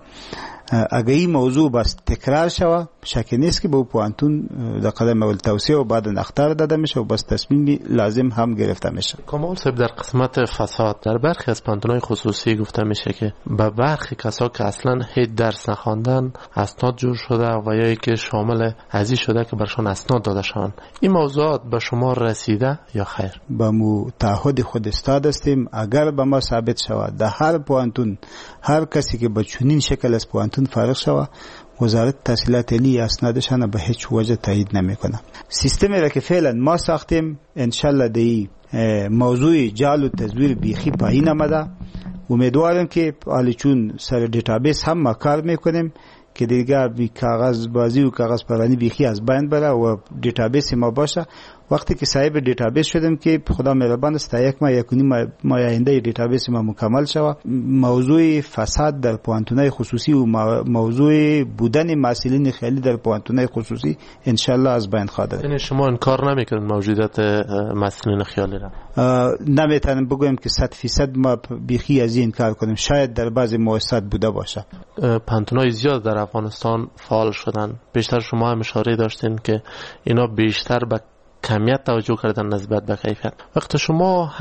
اگر این موضوع بس تکرار شود شکی نیست که به پوانتون در قدم اول توصیه و بعد اختار داده میشه و بس تصمیم لازم هم گرفته میشه. کامل صاحب، در قسمت فساد در برخی از پانتونای خصوصی گفته میشه که به برخی کسا که اصلا هیچ درس نخواندن اسناد جور شده و یا که شامل ازی شده که برشان اسناد داده شوند. این موضوعات به شما رسیده یا خیر؟ با مو تعهد خود استاد هستیم. اگر به ما ثابت شود در هر پوانتون هر کسی که به چنین شکل از پوانتون فارغ شود وزارت تحصیلات عالی اسنادشان به هیچ وجه تایید نمیکنه. سیستمی را که فعلا ما ساختیم انشالله دی موضوع جعل و تزویر بیخی پایین آمده. امیدوارم که حالی چون سر دیتابیس هم ما کار میکنیم که دیگر بی کاغذ بازی و کاغذ پرانی بیخی از بین بره و دیتابیس ما باشه. وقتی که صاحب دیتابیس شدیم که خدا مهربان است تا یک ماه یکونی ما آینده دیتابیس ما مکمل شود، موضوع فساد در پوانتونای خصوصی و موضوع بودن مسئولین خیلی در پوانتونای خصوصی انشالله از بین خواهد رفت. یعنی شما انکار نمیکنید موجودیت مسئولین خیالی را؟ نمیتونم بگویم که 100% ما بیخی از این کار کنیم، شاید در بعضی مؤسسات بوده باشه. پانتونای زیاد در افغانستان فعال شدن. بیشتر شما هم اشاره داشتین که اینا بیشتر به کمیت توجه کردن نسبت به کیفیت. وقت شما هم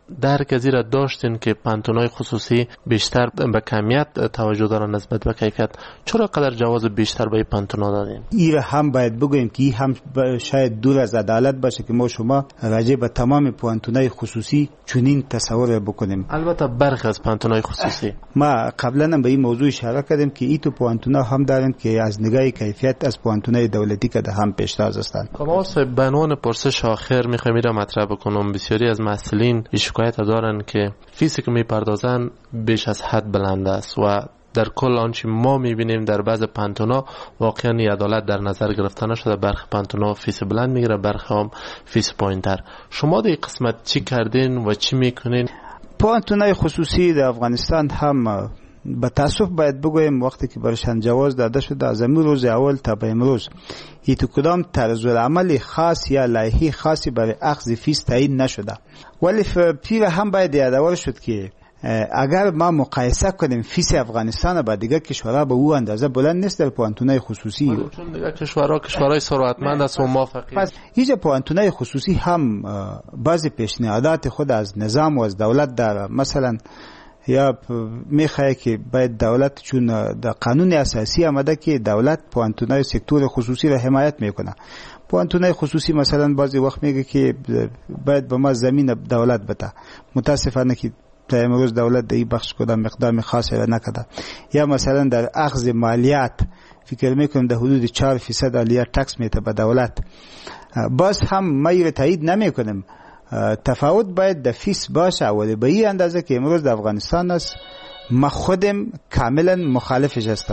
درک از را داشتین که پانتونای خصوصی بیشتر به کمیت توجه دارن نسبت به کیفیت، چرا قدر جواز بیشتر به پانتونا دادین؟ این هم باید بگویم که این هم شاید دور از عدالت باشه که ما شما راجع به تمام پانتونای خصوصی چنین تصور بکنیم. البته برخی از پانتونای خصوصی ما قبلا به این موضوع اشاره کردیم که این تو پانتونا هم دارن که از نگاه کیفیت از پانتونای دولتی که هم پیشتاز هستند. کامال صاحب، به عنوان پرسش آخر میخوام این را مطرح بکنم. بسیاری از مسئولین شکایت دارن که فیسی که میپردازن بیش از حد بلند است و در کل آنچه ما میبینیم در بعض پانتونا واقعا عدالت در نظر گرفته نشده. برخی پانتونا فیس بلند میگیره، برخی هم فیس پایینتر. شما در قسمت چی کردین و چی میکنین؟ پانتونای خصوصی در افغانستان هم به تاسف باید بگویم وقتی که برشان جواز داده شده از امروز روز اول تا به امروز هیچ کدام طرز العمل خاص یا لایحه خاصی برای اخذ فیس تعیین نشده. ولی پیر هم باید یادآور شد که اگر ما مقایسه کنیم فیس افغانستان با دیگر کشورها به او اندازه بلند نیست در پانتونای خصوصی. چون دیگر کشورهای ثروتمند است و موافقی. پس هیچ پانتونای خصوصی هم بعضی پیشنهادات خود از نظام و از دولت داره. مثلا یا میخواه که باید دولت، چون در قانون اساسی آمده که دولت پانتونای سکتور خصوصی را حمایت میکنه. پانتونای خصوصی مثلا بعضی وقت میگه که باید به ما زمین دولت بده. متاسفانه که تا امروز دولت در این بخش کدام مقدار خاصی را نکرده. یا مثلا در اخذ مالیات فکر میکنم در حدود 4% علیه تکس میته به دولت. باز هم ما را تایید نمیکنیم. تفاوت باید در فیس باشه، ولی به این اندازه که امروز در افغانستان است ما خودم کاملا مخالفش هستم.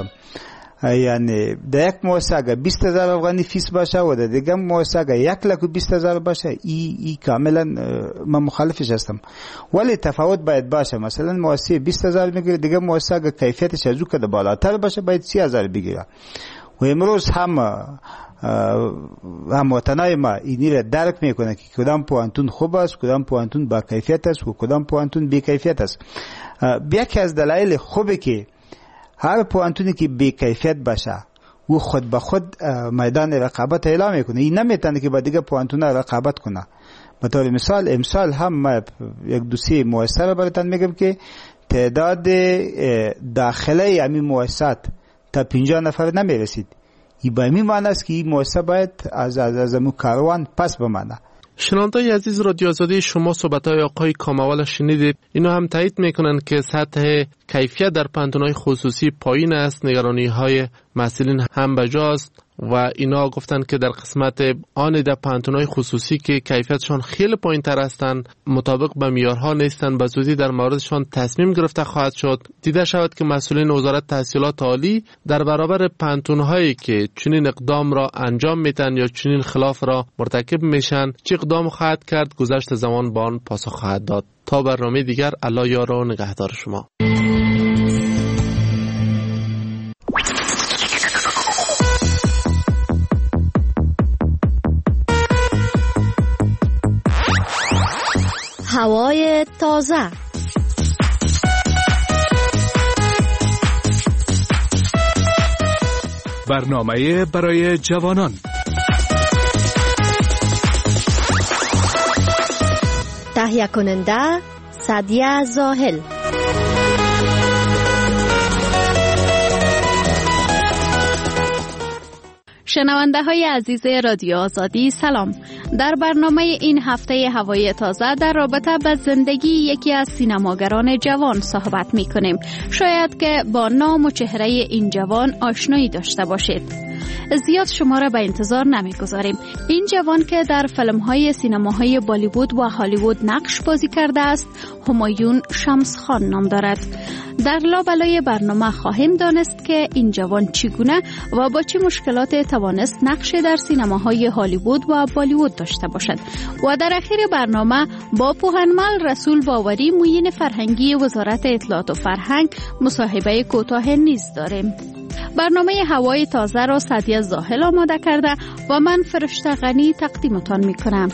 یعنی در یک مؤسسه اگر 20,000 افغانی فیس باشه و در دیگه مؤسسه اگر 120,000 باشه، ای کاملا من مخالفش هستم. ولی تفاوت باید باشه. مثلا مؤسسه 20,000 میگیره، دیگه مؤسسه اگر کیفیتش از او که بالاتر باشه باید 30,000 بگیره. و امروز هم وطنای ما اینی را درک میکنه که کدام پوانتون خوب است، کدام پوانتون با کیفیت است و کدام پوانتون بی کیفیت است. یکی از دلایل خوبه که هر پوانتونی که بی کیفیت باشه و خود به خود میدان رقابت اعلام میکنه. این نمیتونه که با دیگه پوانتون رقابت کنه. به طور مثال امسال هم ما یک دوسیه مؤسسه را براتون میگم که تعداد داخله همین مؤسسات تا 50 نفر نمیرسید. این به این معنی است که این مؤسسه باید از امو کاروان پس بمانه. شنوندگان عزیز، رادیو آزادی، شما صحبت‌های آقای کاموال شنیدید. اینو هم تایید میکنن که سطح کیفیت در پانتونای خصوصی پایین است، نگرانی‌های مسئولین هم بجاست و اینا گفتن که در قسمت آن در پانتونای خصوصی که کیفیتشان خیلی پایین‌تر هستند، مطابق به معیارها نیستند، به زودی در موردشان تصمیم گرفته خواهد شد. دیده شود که مسئولین وزارت تحصیلات عالی در برابر پانتون‌هایی که چنین اقدام را انجام میدن یا چنین خلاف را مرتکب میشن چه اقدام خواهد کرد، گذشت زمان با آن پاسخ خواهد داد. تا برنامه دیگر، الله یار و نگهدار شما. هوای تازه، برنامه برای جوانان. تهیه کننده سعدیه زاهل. شنونده های عزیز رادیو آزادی، سلام. در برنامه این هفته هوای تازه در رابطه به زندگی یکی از سینماگران جوان صحبت می کنیم. شاید که با نام و چهره این جوان آشنایی داشته باشید. زیاد شما را به انتظار نمیگذاریم. این جوان که در فیلم‌های سینماهای بالیوود و هالیوود نقش بازی کرده است، همایون شمسخان نام دارد. در لابلای برنامه خواهیم دانست که این جوان چگونه و با چه مشکلات توانست نقش در سینماهای هالیوود و بالیوود داشته باشد. و در اخیر برنامه با پوهنمل رسول باوری، معین فرهنگی وزارت اطلاعات و فرهنگ، مصاحبه کوتاه نیز داریم. برنامه هوای تازه را سعدیه زاهل آماده کرده و من فرشته غنی تقدیمتان می کنم.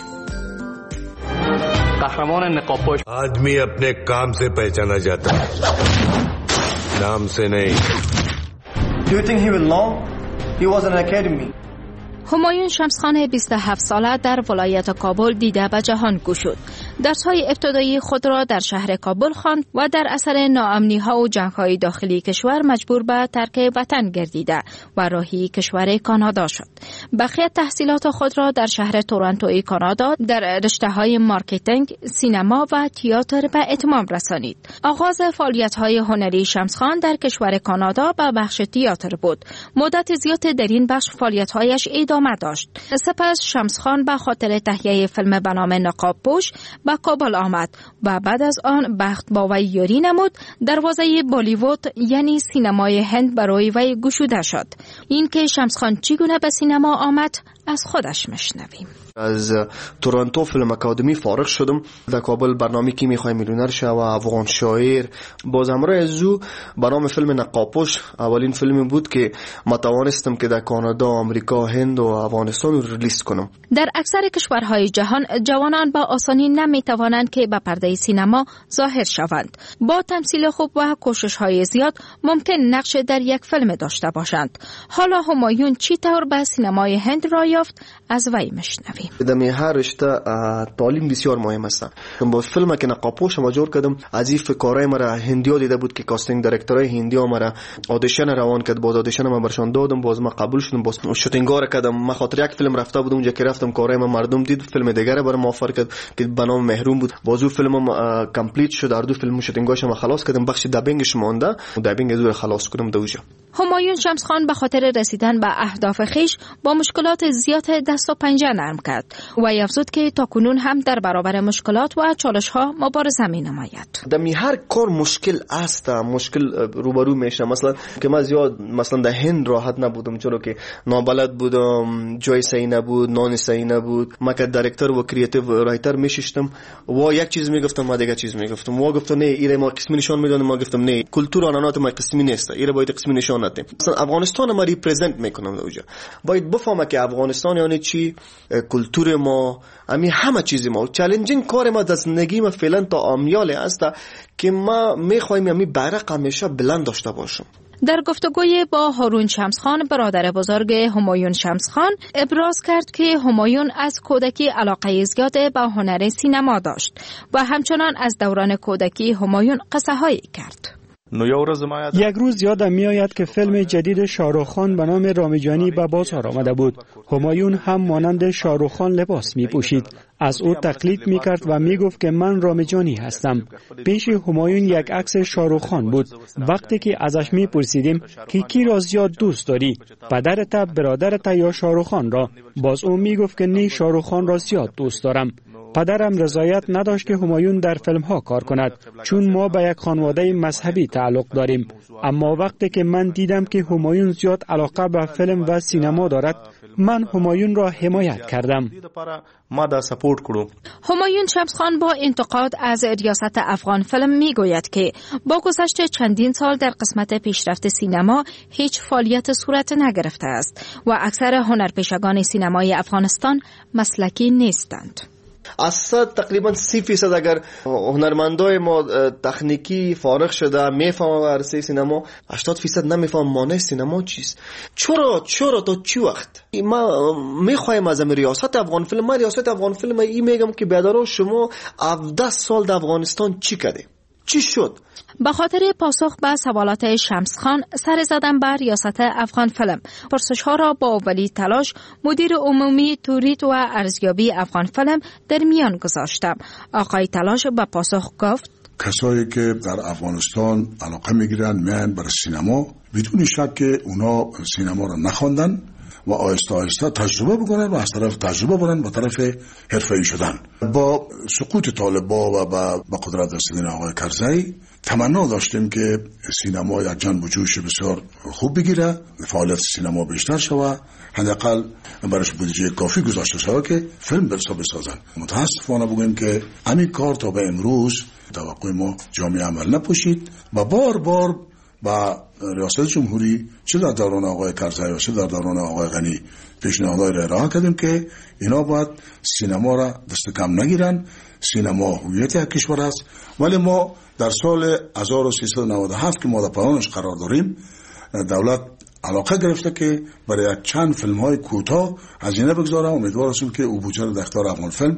قهرمان نقاب‌پوش آدمی اپنے کام سے پہچانا جاتا ہے، نام سے نہیں. Do you think he will know? He was in an academy. همایون شمسخان 27 ساله در ولایت کابل دیده به جهان گشود. درس‌های ابتدایی خود را در شهر کابل خواند و در اثر ناامنی‌ها و جنگ‌های داخلی کشور مجبور به ترک وطن گردیده و راهی کشور کانادا شد. بقیه تحصیلات خود را در شهر تورنتوی کانادا در رشته‌های مارکتینگ، سینما و تئاتر به اتمام رسانید. آغاز فعالیت‌های هنری شمس خان در کشور کانادا به بخش تئاتر بود. مدت زیاد در این بخش فعالیت‌هایش ادامه داشت. سپس شمس خان به خاطر تهیه فیلم به نام نقاب پوش به کابل آمد و بعد از آن بخت با وی یاری نمود. دروازه بالیوود یعنی سینمای هند برای وی گشوده شد. این که شمس خان چگونه به سینما آمد از خودش میشنویم. از تورنتو فیلم اکادمی فارغ شدم. در کابل برنامه کی میخوای میلیونر شو و افغان شاعر باز همراه ازو به نام فیلم نقابپوش اولین فیلمی بود که ما توانستم که در کانادا، آمریکا، هند و افغانستان ریلیز کنم. در اکثر کشورهای جهان جوانان با آسانی نمیتوانند که به پرده سینما ظاهر شوند. با تمثیل خوب و کوشش‌های زیاد ممکن نقش در یک فیلم داشته باشند. حالا همایون چی طور به سینمای هند را یافت از وی میشنویم. در هر رشته تعلیم بسیار مهم است. با فیلم که نقابپوش ما جور کردم از این کارای مرا هندیا دیده بود که کاستینگ دایرکتورای هندیا مرا آدیشن روان کرد. باز آدیشن ما برشان دادم، باز ما قبول شدم، باز شوتینگار کردم. ما خاطر یک فیلم رفته بودم اونجا که رفتم کارای ما مردم دید، فیلم دیگه برام آفر کرد که به نام محروم بود. باز اون فیلمم کامپلیت شد. هر دو فیلم شوتینگاش ما خلاص کردم. بخش دابینگش مونده و دابینگ از خلاص کردم دوجا. همایون شمس خان به خاطر رسیدن به اهداف خیش با مشکلات زیاد دست و پنجه نرم کرد و افزود که تاکنون هم در برابر مشکلات و چالش‌ها مبارزه می‌نماید. در هر کار مشکل است، مشکل روبرو میشه. مثلا که من زیاد مثلا در هند راحت نبودم چون که نابلد بودم، جای صحیح نبود، نان صحیح نبود. ما که دایرکتور و کریتیو رایتر میشستم و یک چیز میگفتم ما دیگه چیز میگفتم. و گفتم نه ایره ما قسمی نشون میدونم. ما گفتم نه کلتور آنانات ما قسمی نیست، ایره باید قسمی نشون نده. مثلا افغانستان ما ریپرزنت میکنم اونجا. باید بفهمم که افغانستان یعنی چی، کلتور ما، همه چیز ما. چالنجینگ کار ما در زندگی ما فعلا تا آمیال است که ما میخوایم بیرق همیشه بلند داشته باشم. در گفتگوی با هارون شمس خان برادر بزرگ همایون شمس خان ابراز کرد که همایون از کودکی علاقه زیاد به هنر سینما داشت و همچنان از دوران کودکی همایون قصه هایی کرد. یک روز یادم میآید که فیلم جدید شاهرخ خان به نام رامیجانی به بازار آمده بود. همایون هم مانند شاهرخ خان لباس می پوشید. از او تقلید می کرد و می گفت که من رامیجانی هستم. پیش همایون یک عکس شاهرخ خان بود. وقتی که ازش می پرسیدیم که کی را زیاد دوست داری، پدرت، برادرت یا شاهرخ خان را، باز او می گفت که نه شاهرخ خان را زیاد دوست دارم. پدرم رضایت نداشت که همایون در فیلم ها کار کند چون ما به یک خانواده مذهبی تعلق داریم. اما وقتی که من دیدم که همایون زیاد علاقه به فیلم و سینما دارد، من همایون را حمایت کردم. همایون شمس خان با انتقاد از ریاست افغان فیلم میگوید که با گذشت چندین سال در قسمت پیشرفت سینما هیچ فعالیت صورت نگرفته است و اکثر هنرپیشگان سینمای افغانستان مسلکی نیستند. از تقریبا 30% اگر هنرمندای ما تکنیکی فارغ شده میفهمه عرصه سینما، 80% نمیفهم معنی سینما چیست. چرا تا چی وقت ما میخوایم از ریاست افغان فیلم، ما ریاست افغان فیلم این میگم که بیادرها شما 17 سال در افغانستان چی کردی؟ چی شد؟ به خاطر پاسخ به سوالات شمس خان سر زدن بر ریاست افغان فیلم، پرسش‌ها را با ولی تلاش مدیر عمومی تورید و ارزیابی افغان فیلم در میان گذاشتم. آقای تلاش به پاسخ گفت کسایی که در افغانستان علاقه میگیرن میان بر سینما، بدون شک که اونا سینما را نخواندن و آهسته آهسته تجربه بکنن و از طرف تجربه برن به طرف حرفه‌ای شدن. با سقوط طالبان و با قدرت رسیدن آقای کرزی تمنا داشتیم که سینما یک جنب و جوش بسیار خوب بگیره، فعالیت سینما بیشتر شود، حداقل برایش بودجه کافی گذاشته شود که فیلم بسازن. متاسفانه بگویم که همین کار تا به امروز توقع ما جامعه عمل نپوشید و بار با ریاست جمهوری چه در دوران آقای کرزی و چه در دوران آقای غنی پیشنهادهای را ارائه کردیم که اینا باید سینما را دست کم نگیرن. سینما هویت یک کشور است، ولی ما در سال 1397 که ما در پایانش قرار داریم، دولت علاقه گرفته که برای یک چند فیلم های کوتاه هزینه بگذاره. امیدوار هستیم که او بودجه را در اختیار افغان فیلم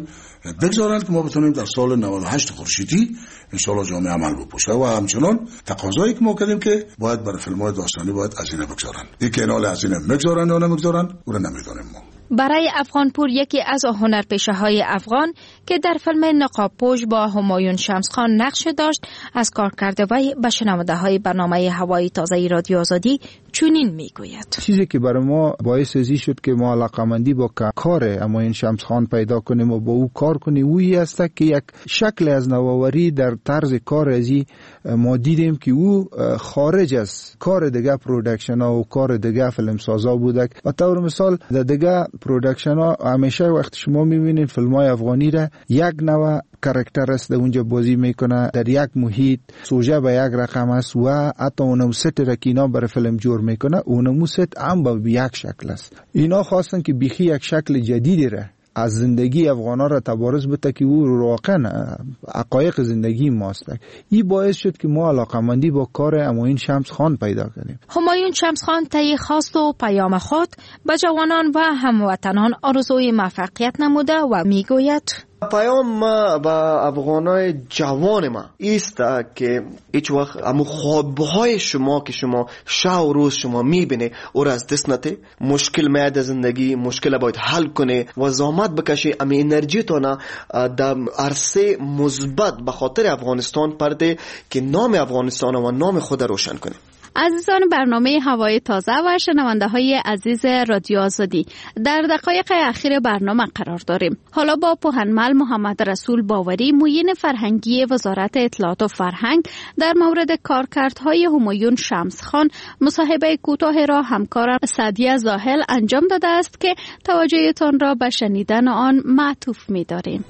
بگذارند که ما بتونیم در سال 98 خورشیدی انشالله جامعه عمل بپوشه. و همچنان تقاضایی که ما کردیم که باید برای فیلم‌های داستانی باید هزینه بگذارن. این که اینال هزینه میگذارن یا نمیگذارن او رو نمیدونیم ما. برای افغانپور یکی از هنرپیشه‌های افغان که در فیلم نقاب‌پوش با همایون شمسخان نقش داشت از کارکرد وی به شنونده‌های برنامه هوای تازه رادیو آزادی چنین میگوید: چیزی که برای ما باعث ازی شد که ما علاقه‌مندی با کار همایون شمسخان پیدا کنیم و با او کار کنیم اویی است که یک شکل از نوآوری در طرز کار ازی ما دیدیم که او خارج از کار دیگه پروداکشن ها و کار دیگه فیلم سازا بوده. و طور مثال در دیگه پروداکشن ها همیشه وقت شما میبینید فیلم های افغانی را یک نوع کاراکتر است در اونجا بازی میکنه، در یک محیط سوژه به یک رقم است و حتی اونم ست را که اینا برای فیلم جور میکنه اونم ست هم به یک شکل است. اینا خواستن که بیخی یک شکل جدیدی را از زندگی افغانا را تبارز بده که او واقعا حقایق زندگی ماست. این باعث شد که ما علاقمندی با کار همایون شمسخان پیدا کنیم. همایون شمسخان طی خواست و پیام خود به جوانان و هموطنان آرزوی موفقیت نموده و میگوید: پیام ما به افغانای جوان ما ایست که هیچ وقت همو خوابهای شما که شما شب و روز شما میبینه او را از دست نده. مشکل میاد زندگی، مشکل باید حل کنه و زحمت بکشه. امی انرژی تو نه در عرصه مثبت به خاطر افغانستان پرده که نام افغانستان و نام خود روشن کنه. عزیزان برنامه هوای تازه و شنونده های عزیز رادیو آزادی، در دقایق اخیر برنامه قرار داریم. حالا با پوهنمل محمد رسول باوری، معین فرهنگی وزارت اطلاعات و فرهنگ، در مورد کارکردهای همایون شمسخان مصاحبه کوتاه را همکارم سعدیه زاهل انجام داده است که توجهتان را به شنیدن آن معطوف می‌داریم.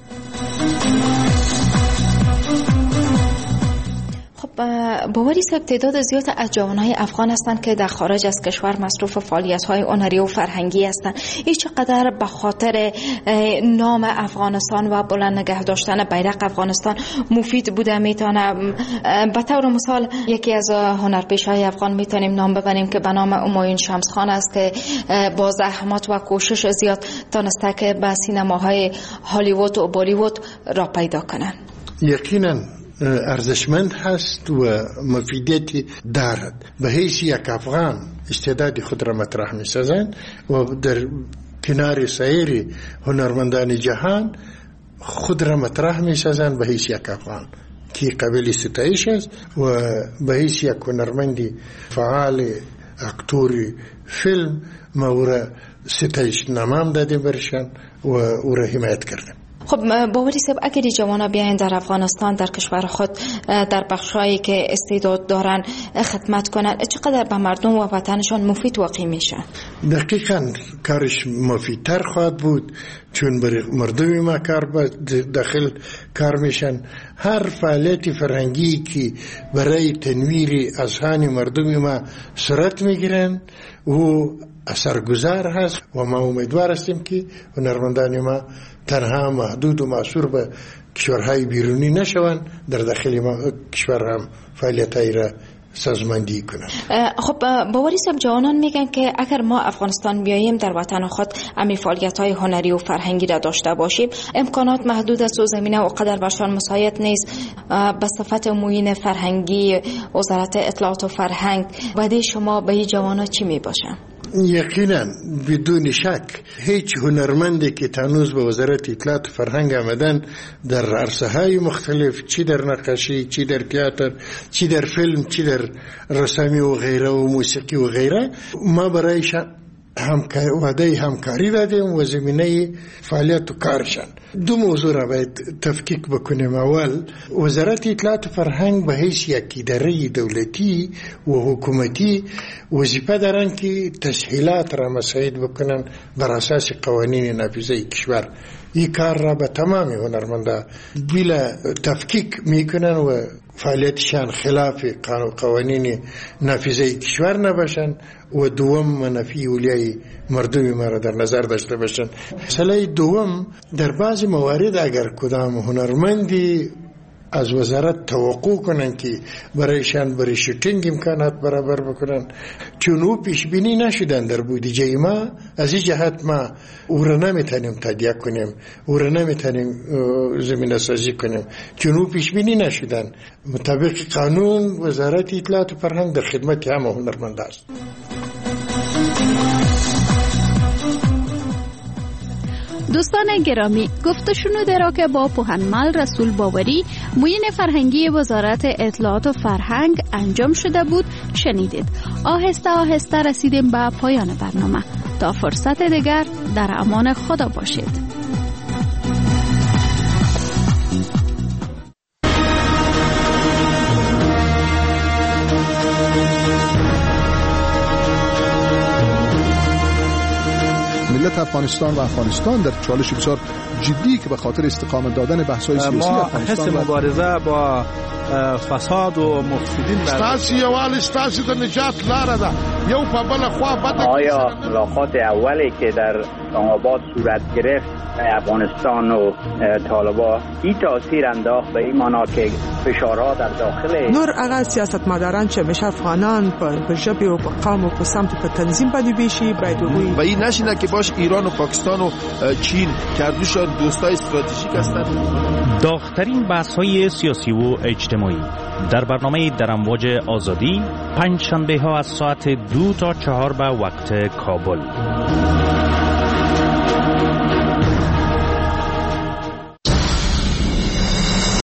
باوری صاحب، تعداد زیاد از جوانهای افغان هستند که در خارج از کشور مصروف فعالیت‌های هنری و فرهنگی هستند. این چقدر به خاطر نام افغانستان و بلند نگه داشتن بیرق افغانستان مفید بوده میتونه؟ به طور مثال یکی از هنرپیشه‌های افغان میتونیم نام ببریم که به نام همایون شمسخان است که با زحمت و کوشش زیاد تونسته که به سینماهای هالیوود و بالیوود را پیدا کنند. یقینا ارزشمند هست و مفیدیتی دارد. به حیث یک افغان استعداد خود را مطرح می سازند و در کنار سایر هنرمندان جهان خود را مطرح می سازند به حیث یک افغان که قابل ستایش است و به حیث یک هنرمندی فعال اکتوری فیلم ما او را ستایش نامه داده برشن و او را حمایت کردیم. خب باوری صاحب، اگر جوانا بیاین در افغانستان در کشور خود در بخشایی که استعداد دارن خدمت کنن، چقدر به مردم و وطنشان مفید واقع میشه؟ دقیقاً کارش مفیدتر خواهد بود، چون برای مردم ما داخل کار میشن. هر فعالیت فرهنگی که برای تنویر اذهان مردم ما صورت میگیرن و اثرگذار هست و ما امیدوار هستیم که هنرمندان ما تنها محدود و محصور به کشورهای بیرونی نشوند، در داخل ما کشور هم فعالیت‌هایی را سازماندهی کنند. خب باوری صاحب، جوانان میگن که اگر ما افغانستان بیاییم در وطن خود امی فعالیت‌های هنری و فرهنگی را داشته باشیم، امکانات محدود است و زمینه و قدر برشان مساعد نیست. به صفت معین فرهنگی وزارت اطلاعات و فرهنگ وعده شما به این جوانا چی میباشه؟ یقینا بدون شک هیچ هنرمندی که تنوز به وزارت اطلاعات و فرهنگ آمدن در عرصه های مختلف، چی در نقاشی، چی در تئاتر، چی در فیلم، چی در رسامی و غیره و موسیقی و غیره، ما برایشان وعده همکاری دادیم و زمینه فعالیت و کارشان. دو موضوع را باید تفکیک بکنیم. اول، وزارت اطلاعات و فرهنگ به حیث یک اداره دولتی و حکومتی وظیفه دارند که تسهیلات را مساعد بکنن بر اساس قوانین نافذه کشور. این کار را به تمام هنرمندان بلا تفکیک میکنن و فعالیتشان خلاف قوانین نافذه کشور نباشن و دوم منافع اولیای مردم ما را در نظر داشته باشن. مسئله دوم، در بعض موارد اگر کدام هنرمندی از وزارت توقع کنن که برایشان برای شوتینگ امکانات برابر بکنن، چون او پیش بینی نشدن در بودجه ما. از این جهت ما او را نمیتونیم تادیه کنیم، او را نمیتونیم زمینه سازی کنیم، چون او پیش بینی نشدن. مطابق قانون وزارت اطلاعات و فرهنگ در خدمت همه هنرمند است. دوستان گرامی، گفته شنوده را که با پوهنمل رسول باوری معین فرهنگی وزارت اطلاعات و فرهنگ انجام شده بود شنیدید. آهسته آهسته رسیدیم به پایان برنامه. تا فرصت دیگر در امان خدا باشید. ملت افغانستان و افغانستان در چالش بسیار جدی که به خاطر استقامت دادن بحث‌های سیاسی افغانستان حس مبارزه با فساد و مفسدین ستاسي یوال ستاسي د نجات لاره ده. یو په بل خوا بده. آیا ملاقات اولی که در آباد صورت گرفت افغانستان و طالبان این تاثیر انداخت به این معنا که فشارها در داخل نور هغه سیاستمداران چې همیشه افغانان په ژبه او په قوم او په سمت په تنظیم باندې بیشي باید و این نشینه که باش ایران و پاکستان و چین کردوش دوستای استراتژیک هستند. داغ‌ترین بحث‌های سیاسی و اجتماعی در برنامه در امواج آزادی پنج شنبه ها از ساعت 2 تا 4 به وقت کابل.